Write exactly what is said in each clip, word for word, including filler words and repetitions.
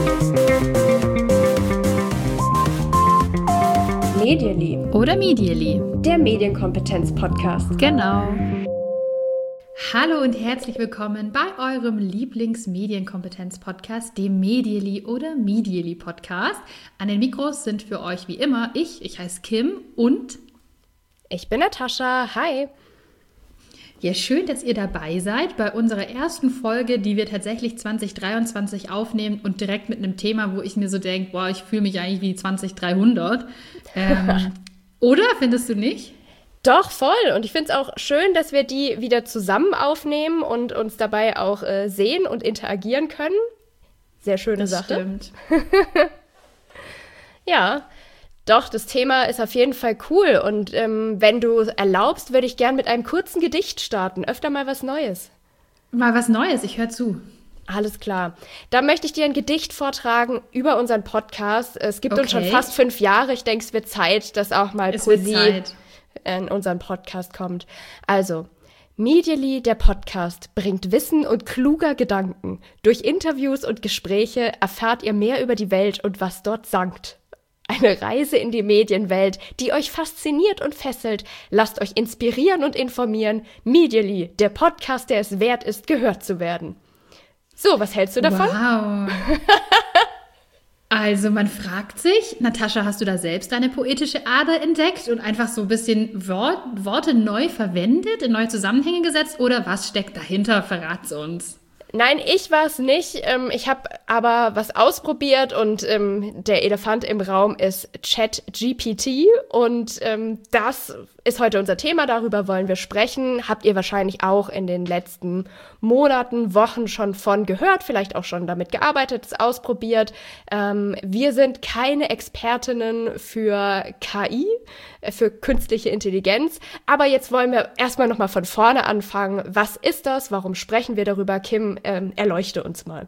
Medially oder Medially, der Medienkompetenz-Podcast. Genau. Hallo und herzlich willkommen bei eurem Lieblings-Medienkompetenz-Podcast, dem Medially oder Medially Podcast. An den Mikros sind für euch wie immer ich, ich heiße Kim und ich bin Natascha. Hi. Ja, schön, dass ihr dabei seid bei unserer ersten Folge, die wir tatsächlich zwanzig dreiundzwanzig aufnehmen und direkt mit einem Thema, wo ich mir so denke, boah, ich fühle mich eigentlich wie zwanzig dreihundert. Ähm, oder, findest du nicht? Doch, voll. Und ich finde es auch schön, dass wir die wieder zusammen aufnehmen und uns dabei auch äh, sehen und interagieren können. Sehr schöne das Sache. Stimmt. Ja, doch, das Thema ist auf jeden Fall cool. Und ähm, wenn du erlaubst, würde ich gern mit einem kurzen Gedicht starten. Öfter mal was Neues. Mal was Neues, ich höre zu. Alles klar. Da möchte ich dir ein Gedicht vortragen über unseren Podcast. Es gibt Okay. uns schon fast fünf Jahre. Ich denke, es wird Zeit, dass auch mal Es wird Poesie Zeit. in unseren Podcast kommt. Also, Medially, der Podcast, bringt Wissen und kluger Gedanken. Durch Interviews und Gespräche erfahrt ihr mehr über die Welt und was dort sankt. Eine Reise in die Medienwelt, die euch fasziniert und fesselt. Lasst euch inspirieren und informieren. Medially, der Podcast, der es wert ist, gehört zu werden. So, was hältst du davon? Wow. Also man fragt sich, Natascha, hast du da selbst deine poetische Ader entdeckt und einfach so ein bisschen Wort, Worte neu verwendet, in neue Zusammenhänge gesetzt oder was steckt dahinter? Verrat's uns. Nein, ich war es nicht. Ähm, ich habe aber was ausprobiert und ähm, der Elefant im Raum ist ChatGPT und ähm, das ist heute unser Thema, darüber wollen wir sprechen. Habt ihr wahrscheinlich auch in den letzten Monaten, Wochen schon von gehört, vielleicht auch schon damit gearbeitet, es ausprobiert. Ähm, wir sind keine Expertinnen für K I, äh, für künstliche Intelligenz, aber jetzt wollen wir erstmal nochmal von vorne anfangen. Was ist das? Warum sprechen wir darüber? Kim, ähm, erleuchte uns mal.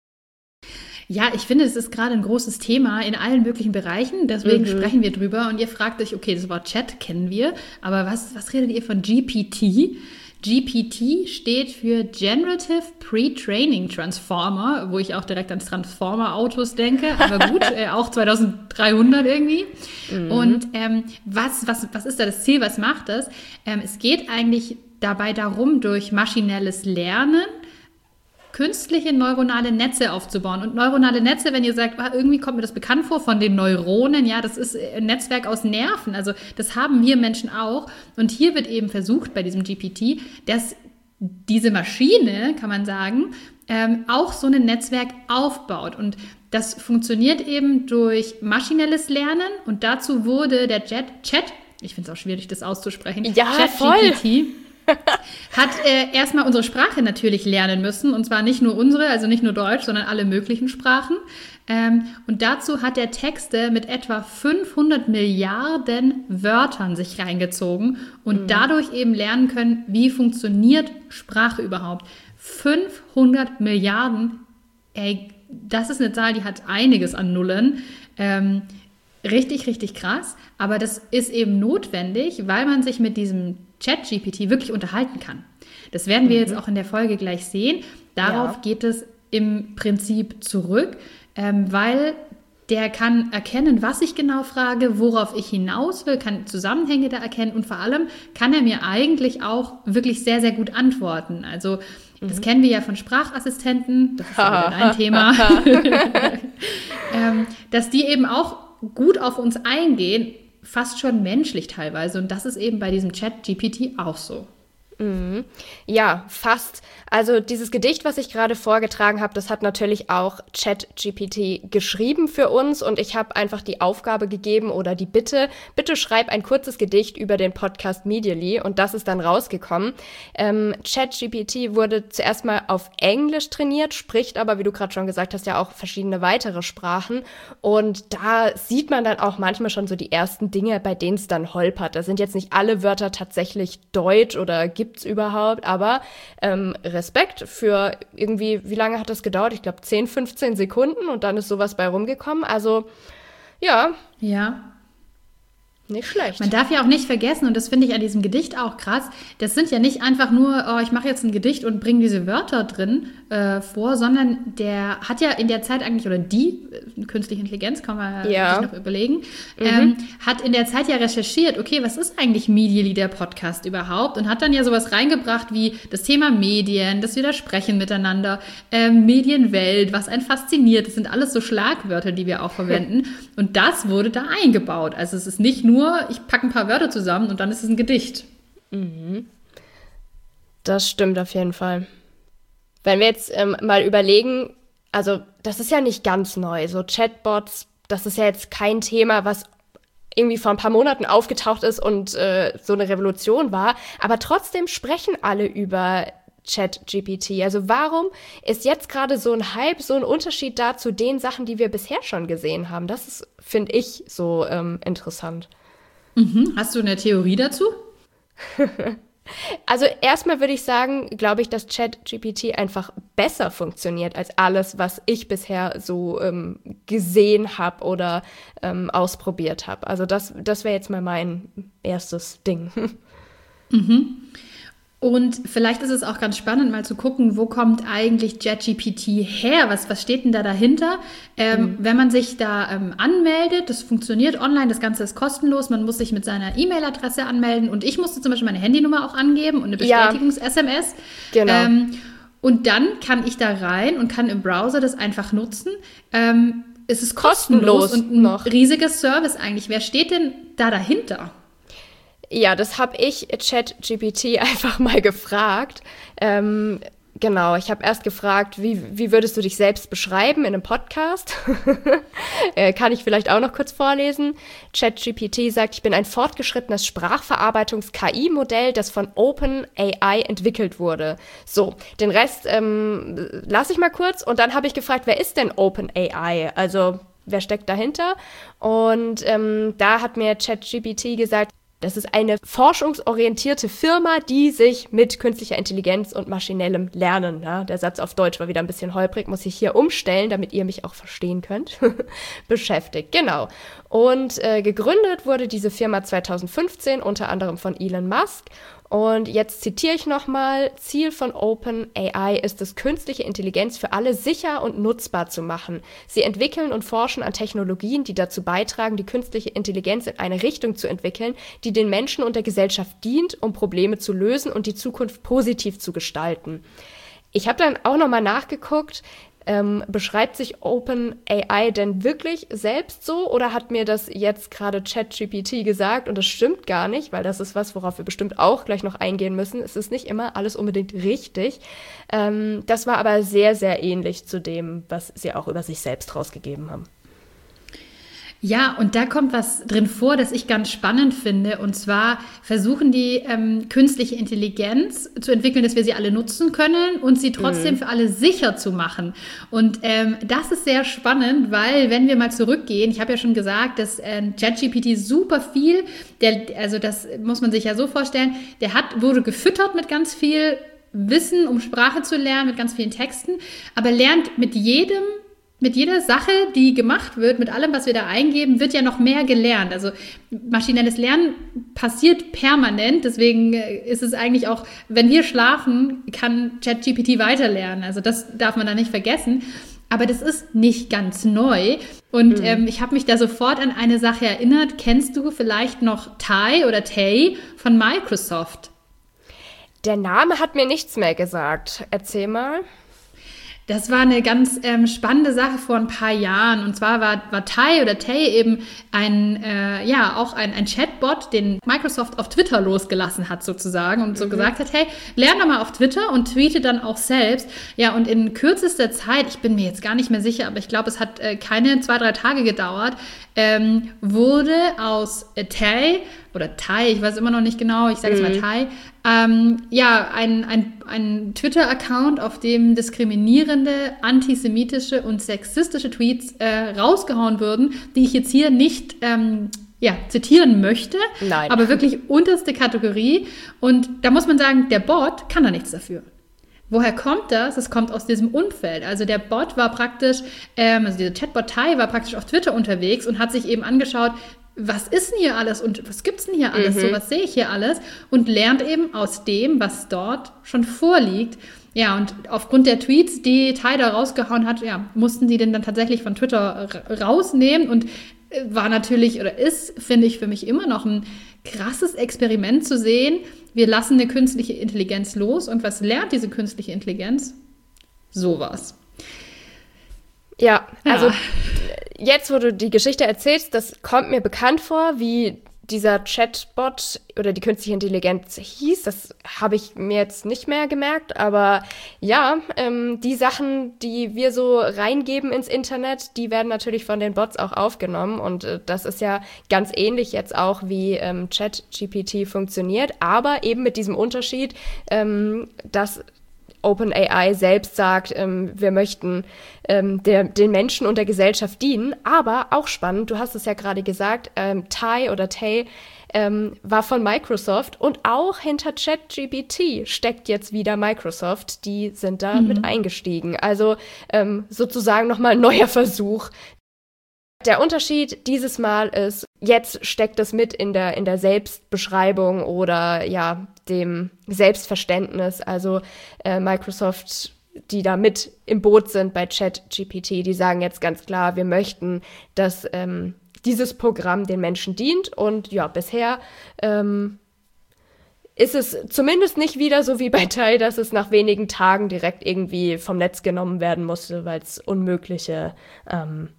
Ja, ich finde, es ist gerade ein großes Thema in allen möglichen Bereichen, deswegen mhm. sprechen wir drüber und ihr fragt euch, okay, das Wort Chat kennen wir, aber was, was redet ihr von G P T? G P T steht für Generative Pre-Training Transformer, wo ich auch direkt ans Transformer-Autos denke, aber gut, äh, auch zweitausenddreihundert irgendwie. Mhm. Und ähm, was, was, was ist da das Ziel, was macht das? Ähm, es geht eigentlich dabei darum, durch maschinelles Lernen künstliche neuronale Netze aufzubauen. Und neuronale Netze, wenn ihr sagt, ah, irgendwie kommt mir das bekannt vor von den Neuronen, ja, das ist ein Netzwerk aus Nerven, also das haben wir Menschen auch. Und hier wird eben versucht bei diesem G P T, dass diese Maschine, kann man sagen, ähm, auch so ein Netzwerk aufbaut. Und das funktioniert eben durch maschinelles Lernen und dazu wurde der Chat, Chat ich finde es auch schwierig, das auszusprechen, ja, ChatGPT, hat äh, erstmal unsere Sprache natürlich lernen müssen, und zwar nicht nur unsere, also nicht nur Deutsch, sondern alle möglichen Sprachen. Ähm, und dazu hat er Texte mit etwa fünfhundert Milliarden Wörtern sich reingezogen und mhm. dadurch eben lernen können, wie funktioniert Sprache überhaupt. fünfhundert Milliarden, ey, das ist eine Zahl, die hat einiges an Nullen. Ähm, richtig, richtig krass, aber das ist eben notwendig, weil man sich mit diesem ChatGPT wirklich unterhalten kann. Das werden wir mhm. jetzt auch in der Folge gleich sehen. Darauf ja. geht es im Prinzip zurück, ähm, weil der kann erkennen, was ich genau frage, worauf ich hinaus will, kann Zusammenhänge da erkennen und vor allem kann er mir eigentlich auch wirklich sehr, sehr gut antworten. Also das mhm. kennen wir ja von Sprachassistenten, das ist ja wieder dein Thema, ähm, dass die eben auch gut auf uns eingehen, fast schon menschlich teilweise. Und das ist eben bei diesem ChatGPT auch so. Mhm. Ja, fast. Also dieses Gedicht, was ich gerade vorgetragen habe, das hat natürlich auch ChatGPT geschrieben für uns und ich habe einfach die Aufgabe gegeben oder die Bitte, bitte schreib ein kurzes Gedicht über den Podcast Medially und das ist dann rausgekommen. Ähm, ChatGPT wurde zuerst mal auf Englisch trainiert, spricht aber, wie du gerade schon gesagt hast, ja auch verschiedene weitere Sprachen und da sieht man dann auch manchmal schon so die ersten Dinge, bei denen es dann holpert. Da sind jetzt nicht alle Wörter tatsächlich deutsch oder gibt's überhaupt, aber ähm, Respekt für irgendwie, wie lange hat das gedauert? Ich glaube zehn, fünfzehn Sekunden und dann ist sowas bei rumgekommen. Also, ja. Ja. Nicht schlecht. Man darf ja auch nicht vergessen, und das finde ich an diesem Gedicht auch krass, das sind ja nicht einfach nur, oh, ich mache jetzt ein Gedicht und bringe diese Wörter drin äh, vor, sondern der hat ja in der Zeit eigentlich, oder die, äh, künstliche Intelligenz, kann man ja. sich noch überlegen, Mhm. ähm, hat in der Zeit ja recherchiert, okay, was ist eigentlich Medially der Podcast überhaupt? Und hat dann ja sowas reingebracht wie das Thema Medien, das Widersprechen miteinander, ähm, Medienwelt, was einen fasziniert. Das sind alles so Schlagwörter, die wir auch verwenden. Und das wurde da eingebaut. Also es ist nicht nur ich packe ein paar Wörter zusammen und dann ist es ein Gedicht. Mhm. Das stimmt auf jeden Fall. Wenn wir jetzt ähm, mal überlegen, also das ist ja nicht ganz neu, so Chatbots, das ist ja jetzt kein Thema, was irgendwie vor ein paar Monaten aufgetaucht ist und äh, so eine Revolution war, aber trotzdem sprechen alle über ChatGPT. Also warum ist jetzt gerade so ein Hype, so ein Unterschied da zu den Sachen, die wir bisher schon gesehen haben? Das ist, finde ich, so ähm, interessant. Mhm. Hast du eine Theorie dazu? Also erstmal würde ich sagen, glaube ich, dass ChatGPT einfach besser funktioniert als alles, was ich bisher so ähm, gesehen habe oder ähm, ausprobiert habe. Also das, das wäre jetzt mal mein erstes Ding. Mhm. Und vielleicht ist es auch ganz spannend, mal zu gucken, wo kommt eigentlich ChatGPT her? Was, was steht denn da dahinter? Ähm, mhm. Wenn man sich da ähm, anmeldet, das funktioniert online, das Ganze ist kostenlos, man muss sich mit seiner E-Mail-Adresse anmelden und ich musste zum Beispiel meine Handynummer auch angeben und eine Bestätigungs-S M S. Ja, genau. Ähm, und dann kann ich da rein und kann im Browser das einfach nutzen. Ähm, es ist kostenlos, kostenlos und ein noch. riesiges Service eigentlich. Wer steht denn da dahinter? Ja, das habe ich ChatGPT einfach mal gefragt. Ähm, genau, ich habe erst gefragt, wie, wie würdest du dich selbst beschreiben in einem Podcast? äh, kann ich vielleicht auch noch kurz vorlesen. ChatGPT sagt, ich bin ein fortgeschrittenes Sprachverarbeitungs-K I-Modell, das von OpenAI entwickelt wurde. So, den Rest ähm, lasse ich mal kurz. Und dann habe ich gefragt, wer ist denn OpenAI? Also, wer steckt dahinter? Und ähm, da hat mir ChatGPT gesagt, das ist eine forschungsorientierte Firma, die sich mit künstlicher Intelligenz und maschinellem Lernen, ja, der Satz auf Deutsch war wieder ein bisschen holprig, muss ich hier umstellen, damit ihr mich auch verstehen könnt, beschäftigt. Genau. Und äh, gegründet wurde diese Firma zweitausendfünfzehn, unter anderem von Elon Musk. Und jetzt zitiere ich nochmal, Ziel von OpenAI ist es, künstliche Intelligenz für alle sicher und nutzbar zu machen. Sie entwickeln und forschen an Technologien, die dazu beitragen, die künstliche Intelligenz in eine Richtung zu entwickeln, die den Menschen und der Gesellschaft dient, um Probleme zu lösen und die Zukunft positiv zu gestalten. Ich habe dann auch nochmal nachgeguckt, Ähm, beschreibt sich OpenAI denn wirklich selbst so oder hat mir das jetzt gerade ChatGPT gesagt und das stimmt gar nicht, weil das ist was, worauf wir bestimmt auch gleich noch eingehen müssen. Es ist nicht immer alles unbedingt richtig. Ähm, das war aber sehr, sehr ähnlich zu dem, was sie auch über sich selbst rausgegeben haben. Ja, und da kommt was drin vor, das ich ganz spannend finde. Und zwar versuchen die ähm, künstliche Intelligenz zu entwickeln, dass wir sie alle nutzen können und sie trotzdem mhm. für alle sicher zu machen. Und ähm, das ist sehr spannend, weil wenn wir mal zurückgehen, ich habe ja schon gesagt, dass ähm, ChatGPT super viel, der, also das muss man sich ja so vorstellen, der hat, wurde gefüttert mit ganz viel Wissen, um Sprache zu lernen, mit ganz vielen Texten, aber lernt mit jedem Mit jeder Sache, die gemacht wird, mit allem, was wir da eingeben, wird ja noch mehr gelernt. Also maschinelles Lernen passiert permanent. Deswegen ist es eigentlich auch, wenn wir schlafen, kann ChatGPT weiterlernen. Also das darf man da nicht vergessen. Aber das ist nicht ganz neu. Und mhm. ähm, ich habe mich da sofort an eine Sache erinnert. Kennst du vielleicht noch Tai oder Tay von Microsoft? Der Name hat mir nichts mehr gesagt. Erzähl mal. Das war eine ganz ähm, spannende Sache vor ein paar Jahren. Und zwar war, war Tai oder Tay eben ein, äh, ja, auch ein, ein Chatbot, den Microsoft auf Twitter losgelassen hat sozusagen und so mhm. gesagt hat, hey, lern doch mal auf Twitter und tweete dann auch selbst. Ja, und in kürzester Zeit, ich bin mir jetzt gar nicht mehr sicher, aber ich glaube, es hat äh, keine zwei, drei Tage gedauert, ähm, wurde aus äh, Tay oder Tai, ich weiß immer noch nicht genau, ich sage jetzt mhm. mal Tai, ähm, ja, ein, ein, ein Twitter-Account, auf dem diskriminierende, antisemitische und sexistische Tweets äh, rausgehauen würden, die ich jetzt hier nicht ähm, ja, zitieren möchte, Nein. aber wirklich unterste Kategorie. Und da muss man sagen, der Bot kann da nichts dafür. Woher kommt das? Es kommt aus diesem Umfeld. Also der Bot war praktisch, ähm, also dieser Chatbot Tai war praktisch auf Twitter unterwegs und hat sich eben angeschaut, was ist denn hier alles und was gibt's denn hier alles, Mhm. so was sehe ich hier alles und lernt eben aus dem, was dort schon vorliegt. Ja, und aufgrund der Tweets, die Ty da rausgehauen hat, ja, mussten die den dann tatsächlich von Twitter ra- rausnehmen und äh, war natürlich oder ist, finde ich, für mich immer noch ein krasses Experiment zu sehen. Wir lassen eine künstliche Intelligenz los und was lernt diese künstliche Intelligenz? Sowas. Ja, Ja. also jetzt, wo du die Geschichte erzählst, das kommt mir bekannt vor, wie dieser Chatbot oder die künstliche Intelligenz hieß. Das habe ich mir jetzt nicht mehr gemerkt, aber ja, ähm, die Sachen, die wir so reingeben ins Internet, die werden natürlich von den Bots auch aufgenommen und äh, das ist ja ganz ähnlich jetzt auch, wie ähm, ChatGPT funktioniert, aber eben mit diesem Unterschied, ähm, dass OpenAI selbst sagt, ähm, wir möchten ähm, der, den Menschen und der Gesellschaft dienen, aber auch spannend, du hast es ja gerade gesagt, ähm, Ty oder Tay ähm, war von Microsoft und auch hinter ChatGPT steckt jetzt wieder Microsoft, die sind da Mhm. mit eingestiegen. Also ähm, sozusagen nochmal ein neuer Versuch. Der Unterschied dieses Mal ist, jetzt steckt es mit in der, in der Selbstbeschreibung oder ja, dem Selbstverständnis. Also äh, Microsoft, die da mit im Boot sind bei ChatGPT, die sagen jetzt ganz klar, wir möchten, dass ähm, dieses Programm den Menschen dient. Und ja, bisher ähm, ist es zumindest nicht wieder so wie bei Ty, dass es nach wenigen Tagen direkt irgendwie vom Netz genommen werden musste, weil es unmögliche ähm,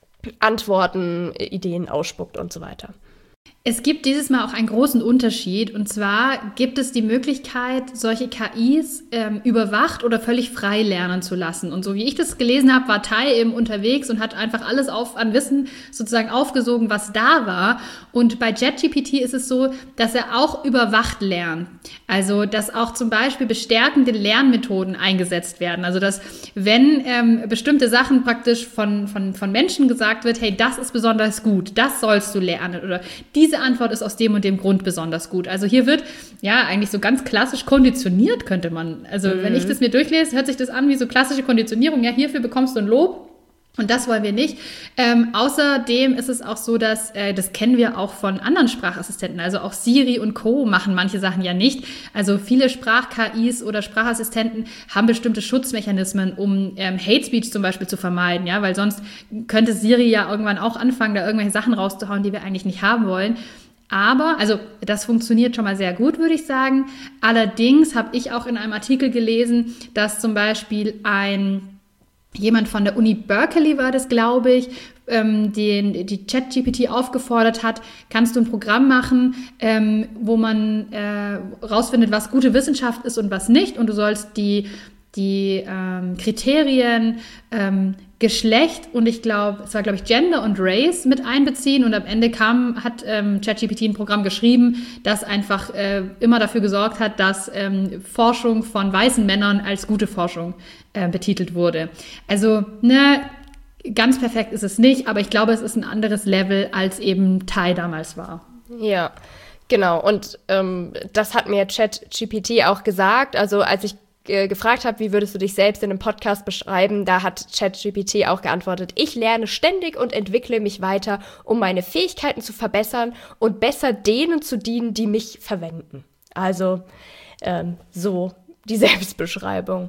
Antworten, Ideen ausspuckt und so weiter. Es gibt dieses Mal auch einen großen Unterschied und zwar gibt es die Möglichkeit, solche K Is ähm, überwacht oder völlig frei lernen zu lassen. Und so wie ich das gelesen habe, war Ty eben unterwegs und hat einfach alles auf, an Wissen sozusagen aufgesogen, was da war. Und bei ChatGPT ist es so, dass er auch überwacht lernt. Also dass auch zum Beispiel bestärkende Lernmethoden eingesetzt werden. Also dass wenn ähm, bestimmte Sachen praktisch von, von, von Menschen gesagt wird, hey, das ist besonders gut, das sollst du lernen oder diese Antwort ist aus dem und dem Grund besonders gut. Also hier wird ja eigentlich so ganz klassisch konditioniert, könnte man. Also mhm. wenn ich das mir durchlese, hört sich das an wie so klassische Konditionierung. Ja, hierfür bekommst du ein Lob. Und das wollen wir nicht. Ähm, außerdem ist es auch so, dass, äh, das kennen wir auch von anderen Sprachassistenten, also auch Siri und Co. machen manche Sachen ja nicht. Also viele Sprach-K Is oder Sprachassistenten haben bestimmte Schutzmechanismen, um ähm, Hate Speech zum Beispiel zu vermeiden, ja, weil sonst könnte Siri ja irgendwann auch anfangen, da irgendwelche Sachen rauszuhauen, die wir eigentlich nicht haben wollen. Aber, also das funktioniert schon mal sehr gut, würde ich sagen. Allerdings habe ich auch in einem Artikel gelesen, dass zum Beispiel ein jemand von der Uni Berkeley war das, glaube ich, ähm, den die ChatGPT aufgefordert hat, kannst du ein Programm machen, ähm, wo man äh, rausfindet, was gute Wissenschaft ist und was nicht. Und du sollst die, die ähm, Kriterien ähm, Geschlecht und ich glaube, es war, glaube ich, Gender und Race mit einbeziehen. Und am Ende kam, hat ähm, ChatGPT ein Programm geschrieben, das einfach äh, immer dafür gesorgt hat, dass ähm, Forschung von weißen Männern als gute Forschung äh, betitelt wurde. Also, ne, ganz perfekt ist es nicht, aber ich glaube, es ist ein anderes Level, als eben Ty damals war. Ja, genau. Und ähm, das hat mir ChatGPT auch gesagt. Also als ich gefragt habe, wie würdest du dich selbst in einem Podcast beschreiben, da hat ChatGPT auch geantwortet, ich lerne ständig und entwickle mich weiter, um meine Fähigkeiten zu verbessern und besser denen zu dienen, die mich verwenden. Also ähm, so die Selbstbeschreibung.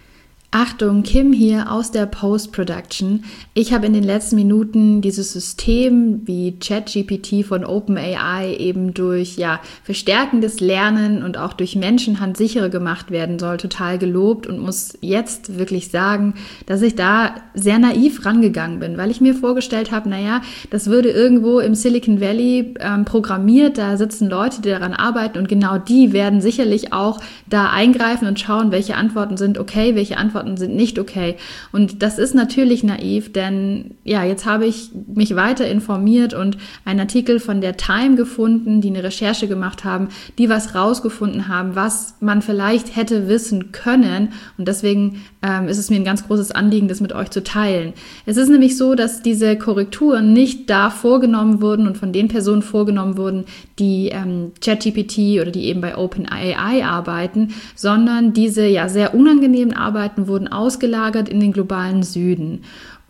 Achtung, Kim hier aus der Post-Production. Ich habe in den letzten Minuten dieses System wie ChatGPT von OpenAI eben durch ja, verstärkendes Lernen und auch durch Menschenhand sicherer gemacht werden soll, total gelobt und muss jetzt wirklich sagen, dass ich da sehr naiv rangegangen bin, weil ich mir vorgestellt habe, naja, das würde irgendwo im Silicon Valley ähm, programmiert, da sitzen Leute, die daran arbeiten und genau die werden sicherlich auch da eingreifen und schauen, welche Antworten sind okay, welche Antworten sind nicht okay. Und das ist natürlich naiv, denn ja, jetzt habe ich mich weiter informiert und einen Artikel von der Time gefunden, die eine Recherche gemacht haben, die was rausgefunden haben, was man vielleicht hätte wissen können. Und deswegen ähm, ist es mir ein ganz großes Anliegen, das mit euch zu teilen. Es ist nämlich so, dass diese Korrekturen nicht da vorgenommen wurden und von den Personen vorgenommen wurden, die ähm, ChatGPT oder die eben bei OpenAI arbeiten, sondern diese ja sehr unangenehmen Arbeiten wurden ausgelagert in den globalen Süden.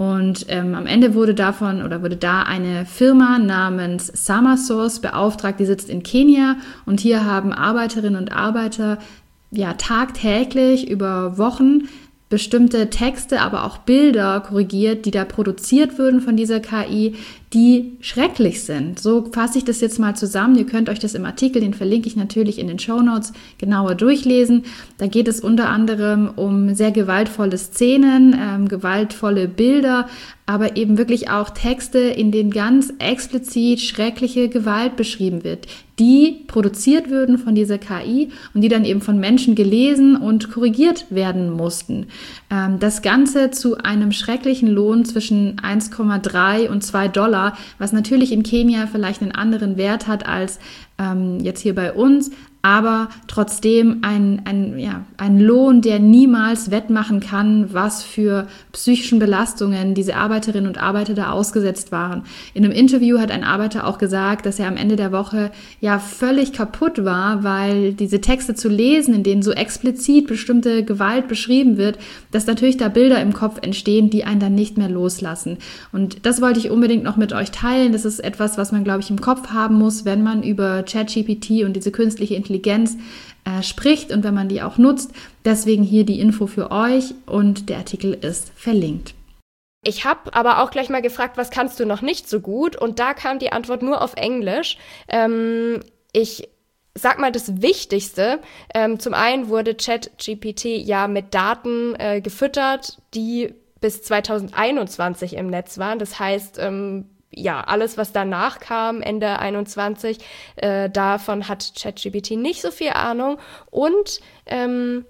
Und ähm, am Ende wurde davon oder wurde da eine Firma namens Summersource beauftragt, die sitzt in Kenia und hier haben Arbeiterinnen und Arbeiter ja tagtäglich über Wochen bestimmte Texte, aber auch Bilder korrigiert, die da produziert würden von dieser K I, die schrecklich sind. So fasse ich das jetzt mal zusammen. Ihr könnt euch das im Artikel, den verlinke ich natürlich in den Shownotes, genauer durchlesen. Da geht es unter anderem um sehr gewaltvolle Szenen, ähm, gewaltvolle Bilder, aber eben wirklich auch Texte, in denen ganz explizit schreckliche Gewalt beschrieben wird, die produziert würden von dieser K I und die dann eben von Menschen gelesen und korrigiert werden mussten. Ähm, das Ganze zu einem schrecklichen Lohn zwischen eins Komma drei und zwei Dollar, was natürlich in Kenia vielleicht einen anderen Wert hat als ähm, jetzt hier bei uns, aber trotzdem ein, ein, ja, ein Lohn, der niemals wettmachen kann, was für psychischen Belastungen diese Arbeiterinnen und Arbeiter da ausgesetzt waren. In einem Interview hat ein Arbeiter auch gesagt, dass er am Ende der Woche ja völlig kaputt war, weil diese Texte zu lesen, in denen so explizit bestimmte Gewalt beschrieben wird, dass natürlich da Bilder im Kopf entstehen, die einen dann nicht mehr loslassen. Und das wollte ich unbedingt noch mit euch teilen. Das ist etwas, was man, glaube ich, im Kopf haben muss, wenn man über ChatGPT und diese künstliche Intelligenz Intelligenz äh, spricht und wenn man die auch nutzt. Deswegen hier die Info für euch und der Artikel ist verlinkt. Ich habe aber auch gleich mal gefragt, was kannst du noch nicht so gut? Und da kam die Antwort nur auf Englisch. Ähm, ich sag mal das Wichtigste. Ähm, zum einen wurde ChatGPT ja mit Daten äh, gefüttert, die bis zwanzig einundzwanzig im Netz waren. Das heißt, ähm, ja, alles, was danach kam, Ende einundzwanzig, äh, davon hat ChatGPT nicht so viel Ahnung und ähm,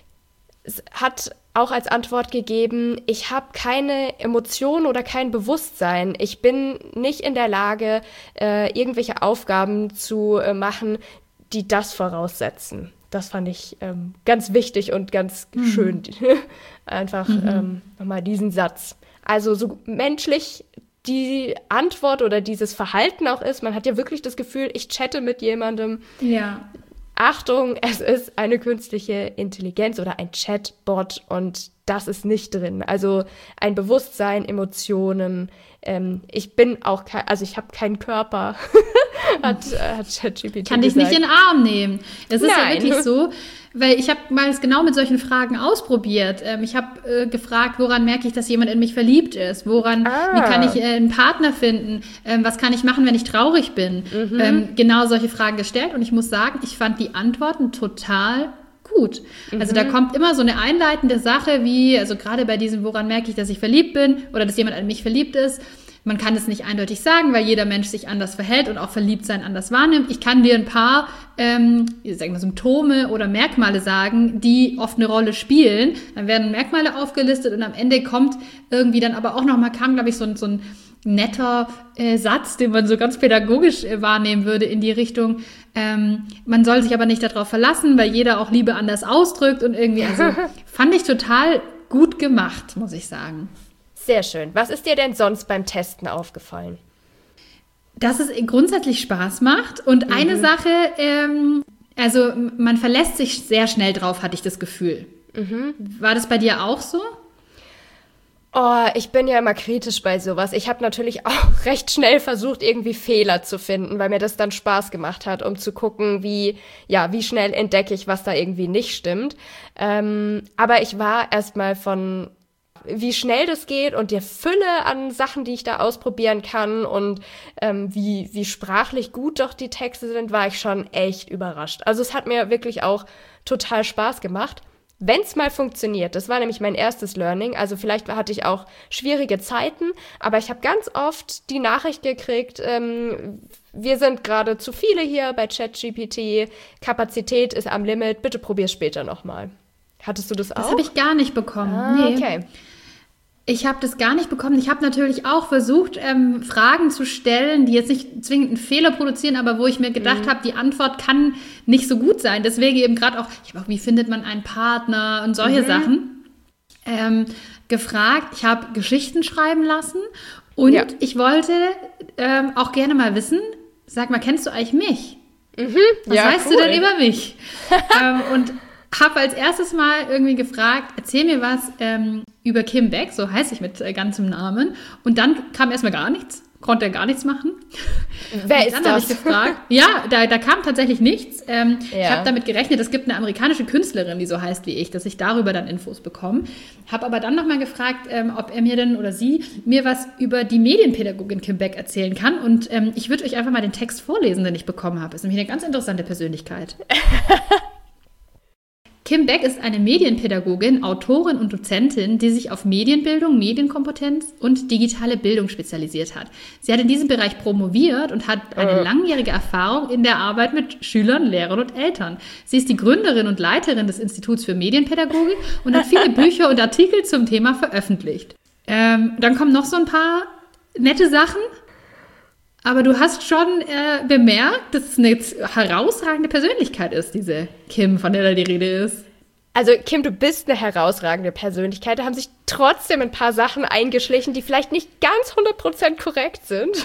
es hat auch als Antwort gegeben, ich habe keine Emotionen oder kein Bewusstsein. Ich bin nicht in der Lage, äh, irgendwelche Aufgaben zu äh, machen, die das voraussetzen. Das fand ich ähm, ganz wichtig und ganz mhm. schön. Einfach mhm. ähm, nochmal diesen Satz. Also so menschlich die Antwort oder dieses Verhalten auch ist, man hat ja wirklich das Gefühl, ich chatte mit jemandem. Ja. Achtung, es ist eine künstliche Intelligenz oder ein Chatbot und das ist nicht drin. Also ein Bewusstsein, Emotionen. Ähm, ich bin auch kein, also ich habe keinen Körper, hat, hat ChatGPT Kann dich nicht in den Arm nehmen. Es ist Nein. ja wirklich so, weil ich habe mal genau mit solchen Fragen ausprobiert. Ähm, ich habe äh, gefragt, woran merke ich, dass jemand in mich verliebt ist? Woran, ah. wie kann ich äh, einen Partner finden? Ähm, was kann ich machen, wenn ich traurig bin? Mhm. Ähm, genau solche Fragen gestellt und ich muss sagen, ich fand die Antworten total gut. Mhm. Also da kommt immer so eine einleitende Sache wie, also gerade bei diesem, woran merke ich, dass ich verliebt bin oder dass jemand an mich verliebt ist. Man kann es nicht eindeutig sagen, weil jeder Mensch sich anders verhält und auch Verliebtsein anders wahrnimmt. Ich kann dir ein paar ähm, sagen wir, Symptome oder Merkmale sagen, die oft eine Rolle spielen. Dann werden Merkmale aufgelistet und am Ende kommt irgendwie dann aber auch nochmal, kam glaube ich so ein, so ein netter äh, Satz, den man so ganz pädagogisch äh, wahrnehmen würde in die Richtung, ähm, man soll sich aber nicht darauf verlassen, weil jeder auch Liebe anders ausdrückt und irgendwie, also fand ich total gut gemacht, muss ich sagen. Sehr schön. Was ist dir denn sonst beim Testen aufgefallen? Dass es grundsätzlich Spaß macht und mhm. eine Sache, ähm, also man verlässt sich sehr schnell drauf, hatte ich das Gefühl. Mhm. War das bei dir auch so? Oh, ich bin ja immer kritisch bei sowas. Ich habe natürlich auch recht schnell versucht, irgendwie Fehler zu finden, weil mir das dann Spaß gemacht hat, um zu gucken, wie, ja, wie schnell entdecke ich, was da irgendwie nicht stimmt. Ähm, aber ich war erstmal von, wie schnell das geht und der Fülle an Sachen, die ich da ausprobieren kann und ähm, wie, wie sprachlich gut doch die Texte sind, war ich schon echt überrascht. Also es hat mir wirklich auch total Spaß gemacht. Wenn es mal funktioniert, das war nämlich mein erstes Learning, also vielleicht hatte ich auch schwierige Zeiten, aber ich habe ganz oft die Nachricht gekriegt, ähm, wir sind gerade zu viele hier bei ChatGPT, Kapazität ist am Limit, bitte probier es später nochmal. Hattest du das auch? Das habe ich gar nicht bekommen, ah, nee. Okay. Ich habe das gar nicht bekommen. Ich habe natürlich auch versucht, ähm, Fragen zu stellen, die jetzt nicht zwingend einen Fehler produzieren, aber wo ich mir gedacht mhm. habe, die Antwort kann nicht so gut sein. Deswegen eben gerade auch, ich habe auch, wie findet man einen Partner und solche mhm. Sachen ähm, gefragt. Ich habe Geschichten schreiben lassen und ja. ich wollte ähm, auch gerne mal wissen, sag mal, kennst du eigentlich mich? Mhm. Was ja, weißt cool. du denn über mich? ähm, und habe als erstes mal irgendwie gefragt, erzähl mir was ähm, über Kim Beck, so heiße ich mit äh, ganzem Namen. Und dann kam erstmal gar nichts, konnte er gar nichts machen. Wer und ist dann das? habe ich gefragt, ja, da, da kam tatsächlich nichts. Ähm, Ja. Ich habe damit gerechnet, es gibt eine amerikanische Künstlerin, die so heißt wie ich, dass ich darüber dann Infos bekomme. Habe aber dann nochmal gefragt, ähm, ob er mir denn oder sie mir was über die Medienpädagogin Kim Beck erzählen kann. Und ähm, ich würde euch einfach mal den Text vorlesen, den ich bekommen habe. Ist nämlich eine ganz interessante Persönlichkeit. Kim Beck ist eine Medienpädagogin, Autorin und Dozentin, die sich auf Medienbildung, Medienkompetenz und digitale Bildung spezialisiert hat. Sie hat in diesem Bereich promoviert und hat eine langjährige Erfahrung in der Arbeit mit Schülern, Lehrern und Eltern. Sie ist die Gründerin und Leiterin des Instituts für Medienpädagogik und hat viele Bücher und Artikel zum Thema veröffentlicht. Ähm, dann kommen noch so ein paar nette Sachen. Aber du hast schon äh, bemerkt, dass es eine herausragende Persönlichkeit ist, diese Kim, von der da die Rede ist. Also Kim, du bist eine herausragende Persönlichkeit. Da haben sich trotzdem ein paar Sachen eingeschlichen, die vielleicht nicht ganz hundert Prozent korrekt sind.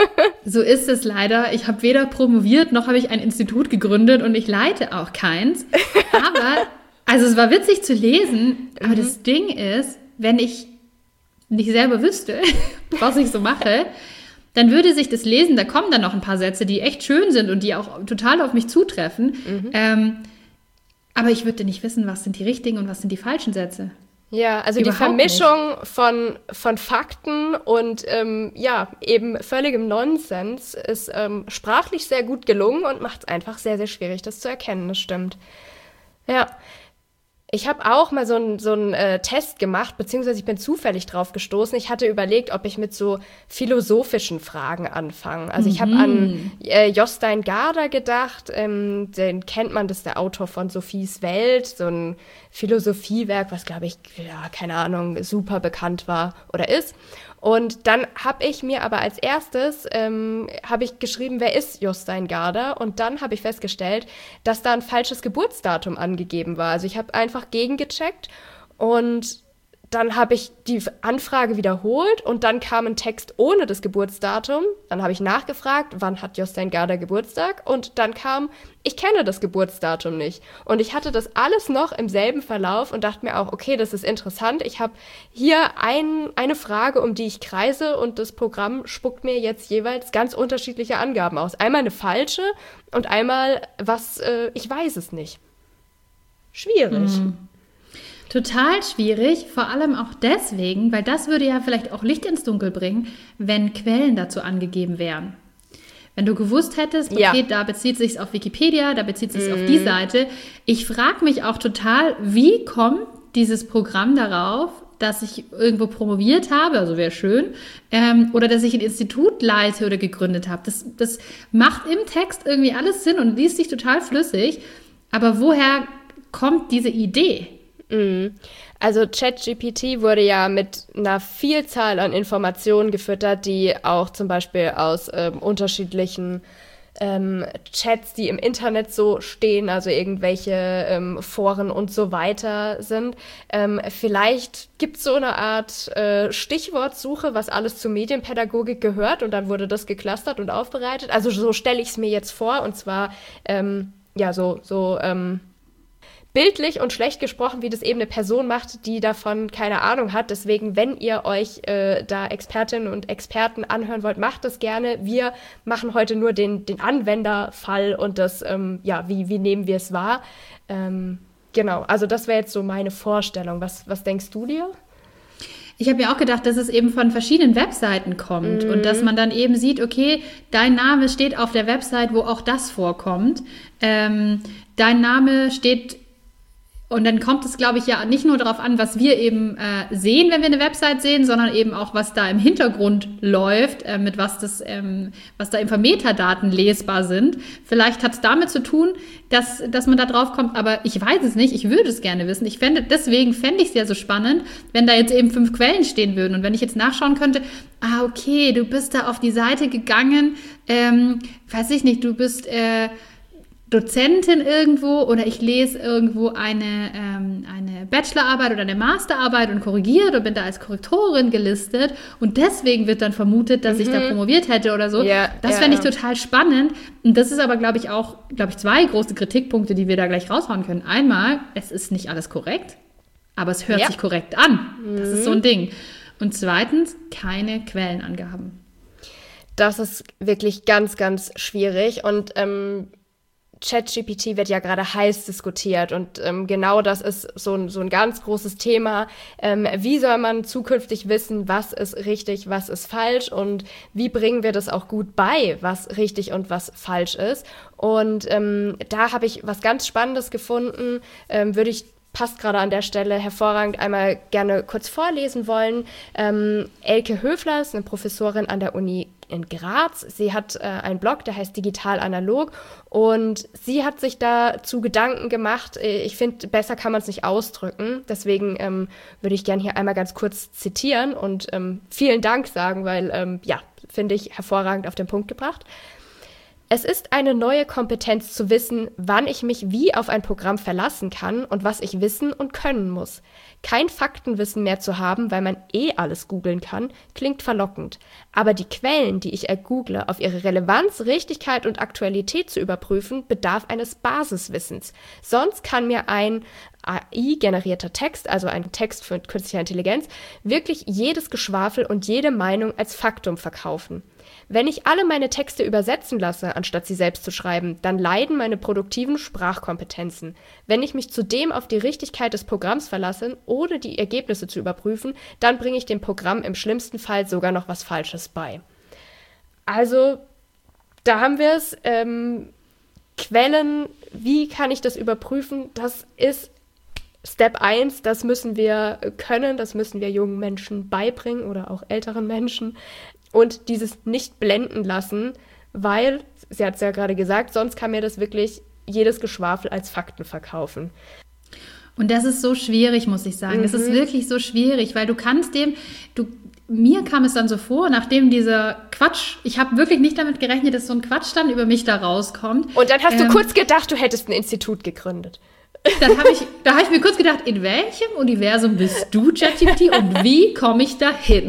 So ist es leider. Ich habe weder promoviert, noch habe ich ein Institut gegründet und ich leite auch keins. Aber, also es war witzig zu lesen, aber mhm. das Ding ist, wenn ich nicht selber wüsste, was ich so mache, dann würde sich das lesen, da kommen dann noch ein paar Sätze, die echt schön sind und die auch total auf mich zutreffen. Mhm. Ähm, aber ich würde nicht wissen, was sind die richtigen und was sind die falschen Sätze. Ja, also Überhaupt die Vermischung von, von Fakten und ähm, ja, eben völligem Nonsens ist ähm, sprachlich sehr gut gelungen und macht es einfach sehr, sehr schwierig, das zu erkennen, das stimmt. Ja. Ich habe auch mal so einen so einen, äh, Test gemacht, beziehungsweise ich bin zufällig drauf gestoßen. Ich hatte überlegt, ob ich mit so philosophischen Fragen anfange. Also ich habe Mhm. an äh, Jostein Gaarder gedacht, ähm, den kennt man, das ist der Autor von Sophies Welt, so ein Philosophiewerk, was glaube ich, ja, keine Ahnung, super bekannt war oder ist. Und dann habe ich mir aber als erstes, ähm, habe ich geschrieben, wer ist Jostein Gaarder? Und dann habe ich festgestellt, dass da ein falsches Geburtsdatum angegeben war. Also ich habe einfach gegengecheckt und dann habe ich die Anfrage wiederholt und dann kam ein Text ohne das Geburtsdatum. Dann habe ich nachgefragt, wann hat Jostein Gaarder Geburtstag? Und dann kam, ich kenne das Geburtsdatum nicht. Und ich hatte das alles noch im selben Verlauf und dachte mir auch, okay, das ist interessant. Ich habe hier ein, eine Frage, um die ich kreise und das Programm spuckt mir jetzt jeweils ganz unterschiedliche Angaben aus. Einmal eine falsche und einmal was, äh, ich weiß es nicht. Schwierig. Mhm. Total schwierig, vor allem auch deswegen, weil das würde ja vielleicht auch Licht ins Dunkel bringen, wenn Quellen dazu angegeben wären. Wenn du gewusst hättest, okay, Ja. da bezieht sich auf Wikipedia, da bezieht sich auf die Seite. Ich frage mich auch total, wie kommt dieses Programm darauf, dass ich irgendwo promoviert habe, also wäre schön, ähm, oder dass ich ein Institut leite oder gegründet habe. Das, das macht im Text irgendwie alles Sinn und liest sich total flüssig. Aber woher kommt diese Idee? Also ChatGPT wurde ja mit einer Vielzahl an Informationen gefüttert, die auch zum Beispiel aus ähm, unterschiedlichen ähm, Chats, die im Internet so stehen, also irgendwelche ähm, Foren und so weiter sind. Ähm, vielleicht gibt es so eine Art äh, Stichwortsuche, was alles zur Medienpädagogik gehört und dann wurde das geclustert und aufbereitet. Also so stelle ich es mir jetzt vor und zwar ähm, ja so, so ähm, bildlich und schlecht gesprochen, wie das eben eine Person macht, die davon keine Ahnung hat. Deswegen, wenn ihr euch äh, da Expertinnen und Experten anhören wollt, macht das gerne. Wir machen heute nur den, den Anwenderfall und das, ähm, ja, wie, wie nehmen wir es wahr? Ähm, genau, also das wäre jetzt so meine Vorstellung. Was, was denkst du dir? Ich habe mir auch gedacht, dass es eben von verschiedenen Webseiten kommt mm. und dass man dann eben sieht, okay, dein Name steht auf der Website, wo auch das vorkommt. Ähm, dein Name steht. Und dann kommt es, glaube ich, ja nicht nur darauf an, was wir eben äh, sehen, wenn wir eine Website sehen, sondern eben auch, was da im Hintergrund läuft, äh, mit was das, ähm, was da eben für Metadaten lesbar sind. Vielleicht hat es damit zu tun, dass, dass man da drauf kommt, aber ich weiß es nicht, ich würde es gerne wissen. Ich fände, deswegen fände ich es ja so spannend, wenn da jetzt eben fünf Quellen stehen würden und wenn ich jetzt nachschauen könnte, ah, okay, du bist da auf die Seite gegangen, ähm, weiß ich nicht, du bist äh, Dozentin irgendwo oder ich lese irgendwo eine, ähm, eine Bachelorarbeit oder eine Masterarbeit und korrigiert und bin da als Korrektorin gelistet und deswegen wird dann vermutet, dass mhm. ich da promoviert hätte oder so. Ja, das ja, fände ich ja. total spannend und das ist aber, glaube ich, auch, glaube ich, zwei große Kritikpunkte, die wir da gleich raushauen können. Einmal, es ist nicht alles korrekt. aber es hört ja. sich korrekt an. Das mhm. ist so ein Ding. Und zweitens, keine Quellenangaben. Das ist wirklich ganz, ganz schwierig und ähm, ChatGPT wird ja gerade heiß diskutiert und ähm, genau das ist so ein, so ein ganz großes Thema. Ähm, wie soll man zukünftig wissen, was ist richtig, was ist falsch und wie bringen wir das auch gut bei, was richtig und was falsch ist? Und ähm, da habe ich was ganz Spannendes gefunden, ähm, würde ich passt gerade an der Stelle hervorragend einmal gerne kurz vorlesen wollen. Ähm, Elke Höfler ist eine Professorin an der Uni in Graz. Sie hat äh, einen Blog, der heißt Digital Analog und sie hat sich dazu Gedanken gemacht. Ich finde, besser kann man es nicht ausdrücken. Deswegen ähm, würde ich gerne hier einmal ganz kurz zitieren und ähm, vielen Dank sagen, weil, ähm, ja, finde ich hervorragend auf den Punkt gebracht. Es ist eine neue Kompetenz zu wissen, wann ich mich wie auf ein Programm verlassen kann und was ich wissen und können muss. Kein Faktenwissen mehr zu haben, weil man eh alles googeln kann, klingt verlockend. Aber die Quellen, die ich ergoogle, auf ihre Relevanz, Richtigkeit und Aktualität zu überprüfen, bedarf eines Basiswissens. Sonst kann mir ein A I-generierter Text, also ein Text für künstliche Intelligenz, wirklich jedes Geschwafel und jede Meinung als Faktum verkaufen. Wenn ich alle meine Texte übersetzen lasse, anstatt sie selbst zu schreiben, dann leiden meine produktiven Sprachkompetenzen. Wenn ich mich zudem auf die Richtigkeit des Programms verlasse, ohne die Ergebnisse zu überprüfen, dann bringe ich dem Programm im schlimmsten Fall sogar noch was Falsches bei. Also, da haben wir es. Ähm, Quellen, wie kann ich das überprüfen? Das ist Step eins, das müssen wir können, das müssen wir jungen Menschen beibringen oder auch älteren Menschen. Und dieses nicht blenden lassen, weil, sie hat es ja gerade gesagt, sonst kann mir das wirklich jedes Geschwafel als Fakten verkaufen. Und das ist so schwierig, muss ich sagen. Mhm. Das ist wirklich so schwierig, weil du kannst dem, du, mir kam es dann so vor, nachdem dieser Quatsch, ich habe wirklich nicht damit gerechnet, dass so ein Quatsch dann über mich da rauskommt. Und dann hast ähm, du kurz gedacht, du hättest ein Institut gegründet. Dann habe ich, da habe ich mir kurz gedacht, in welchem Universum bist du, ChatGPT, und wie komme ich da hin?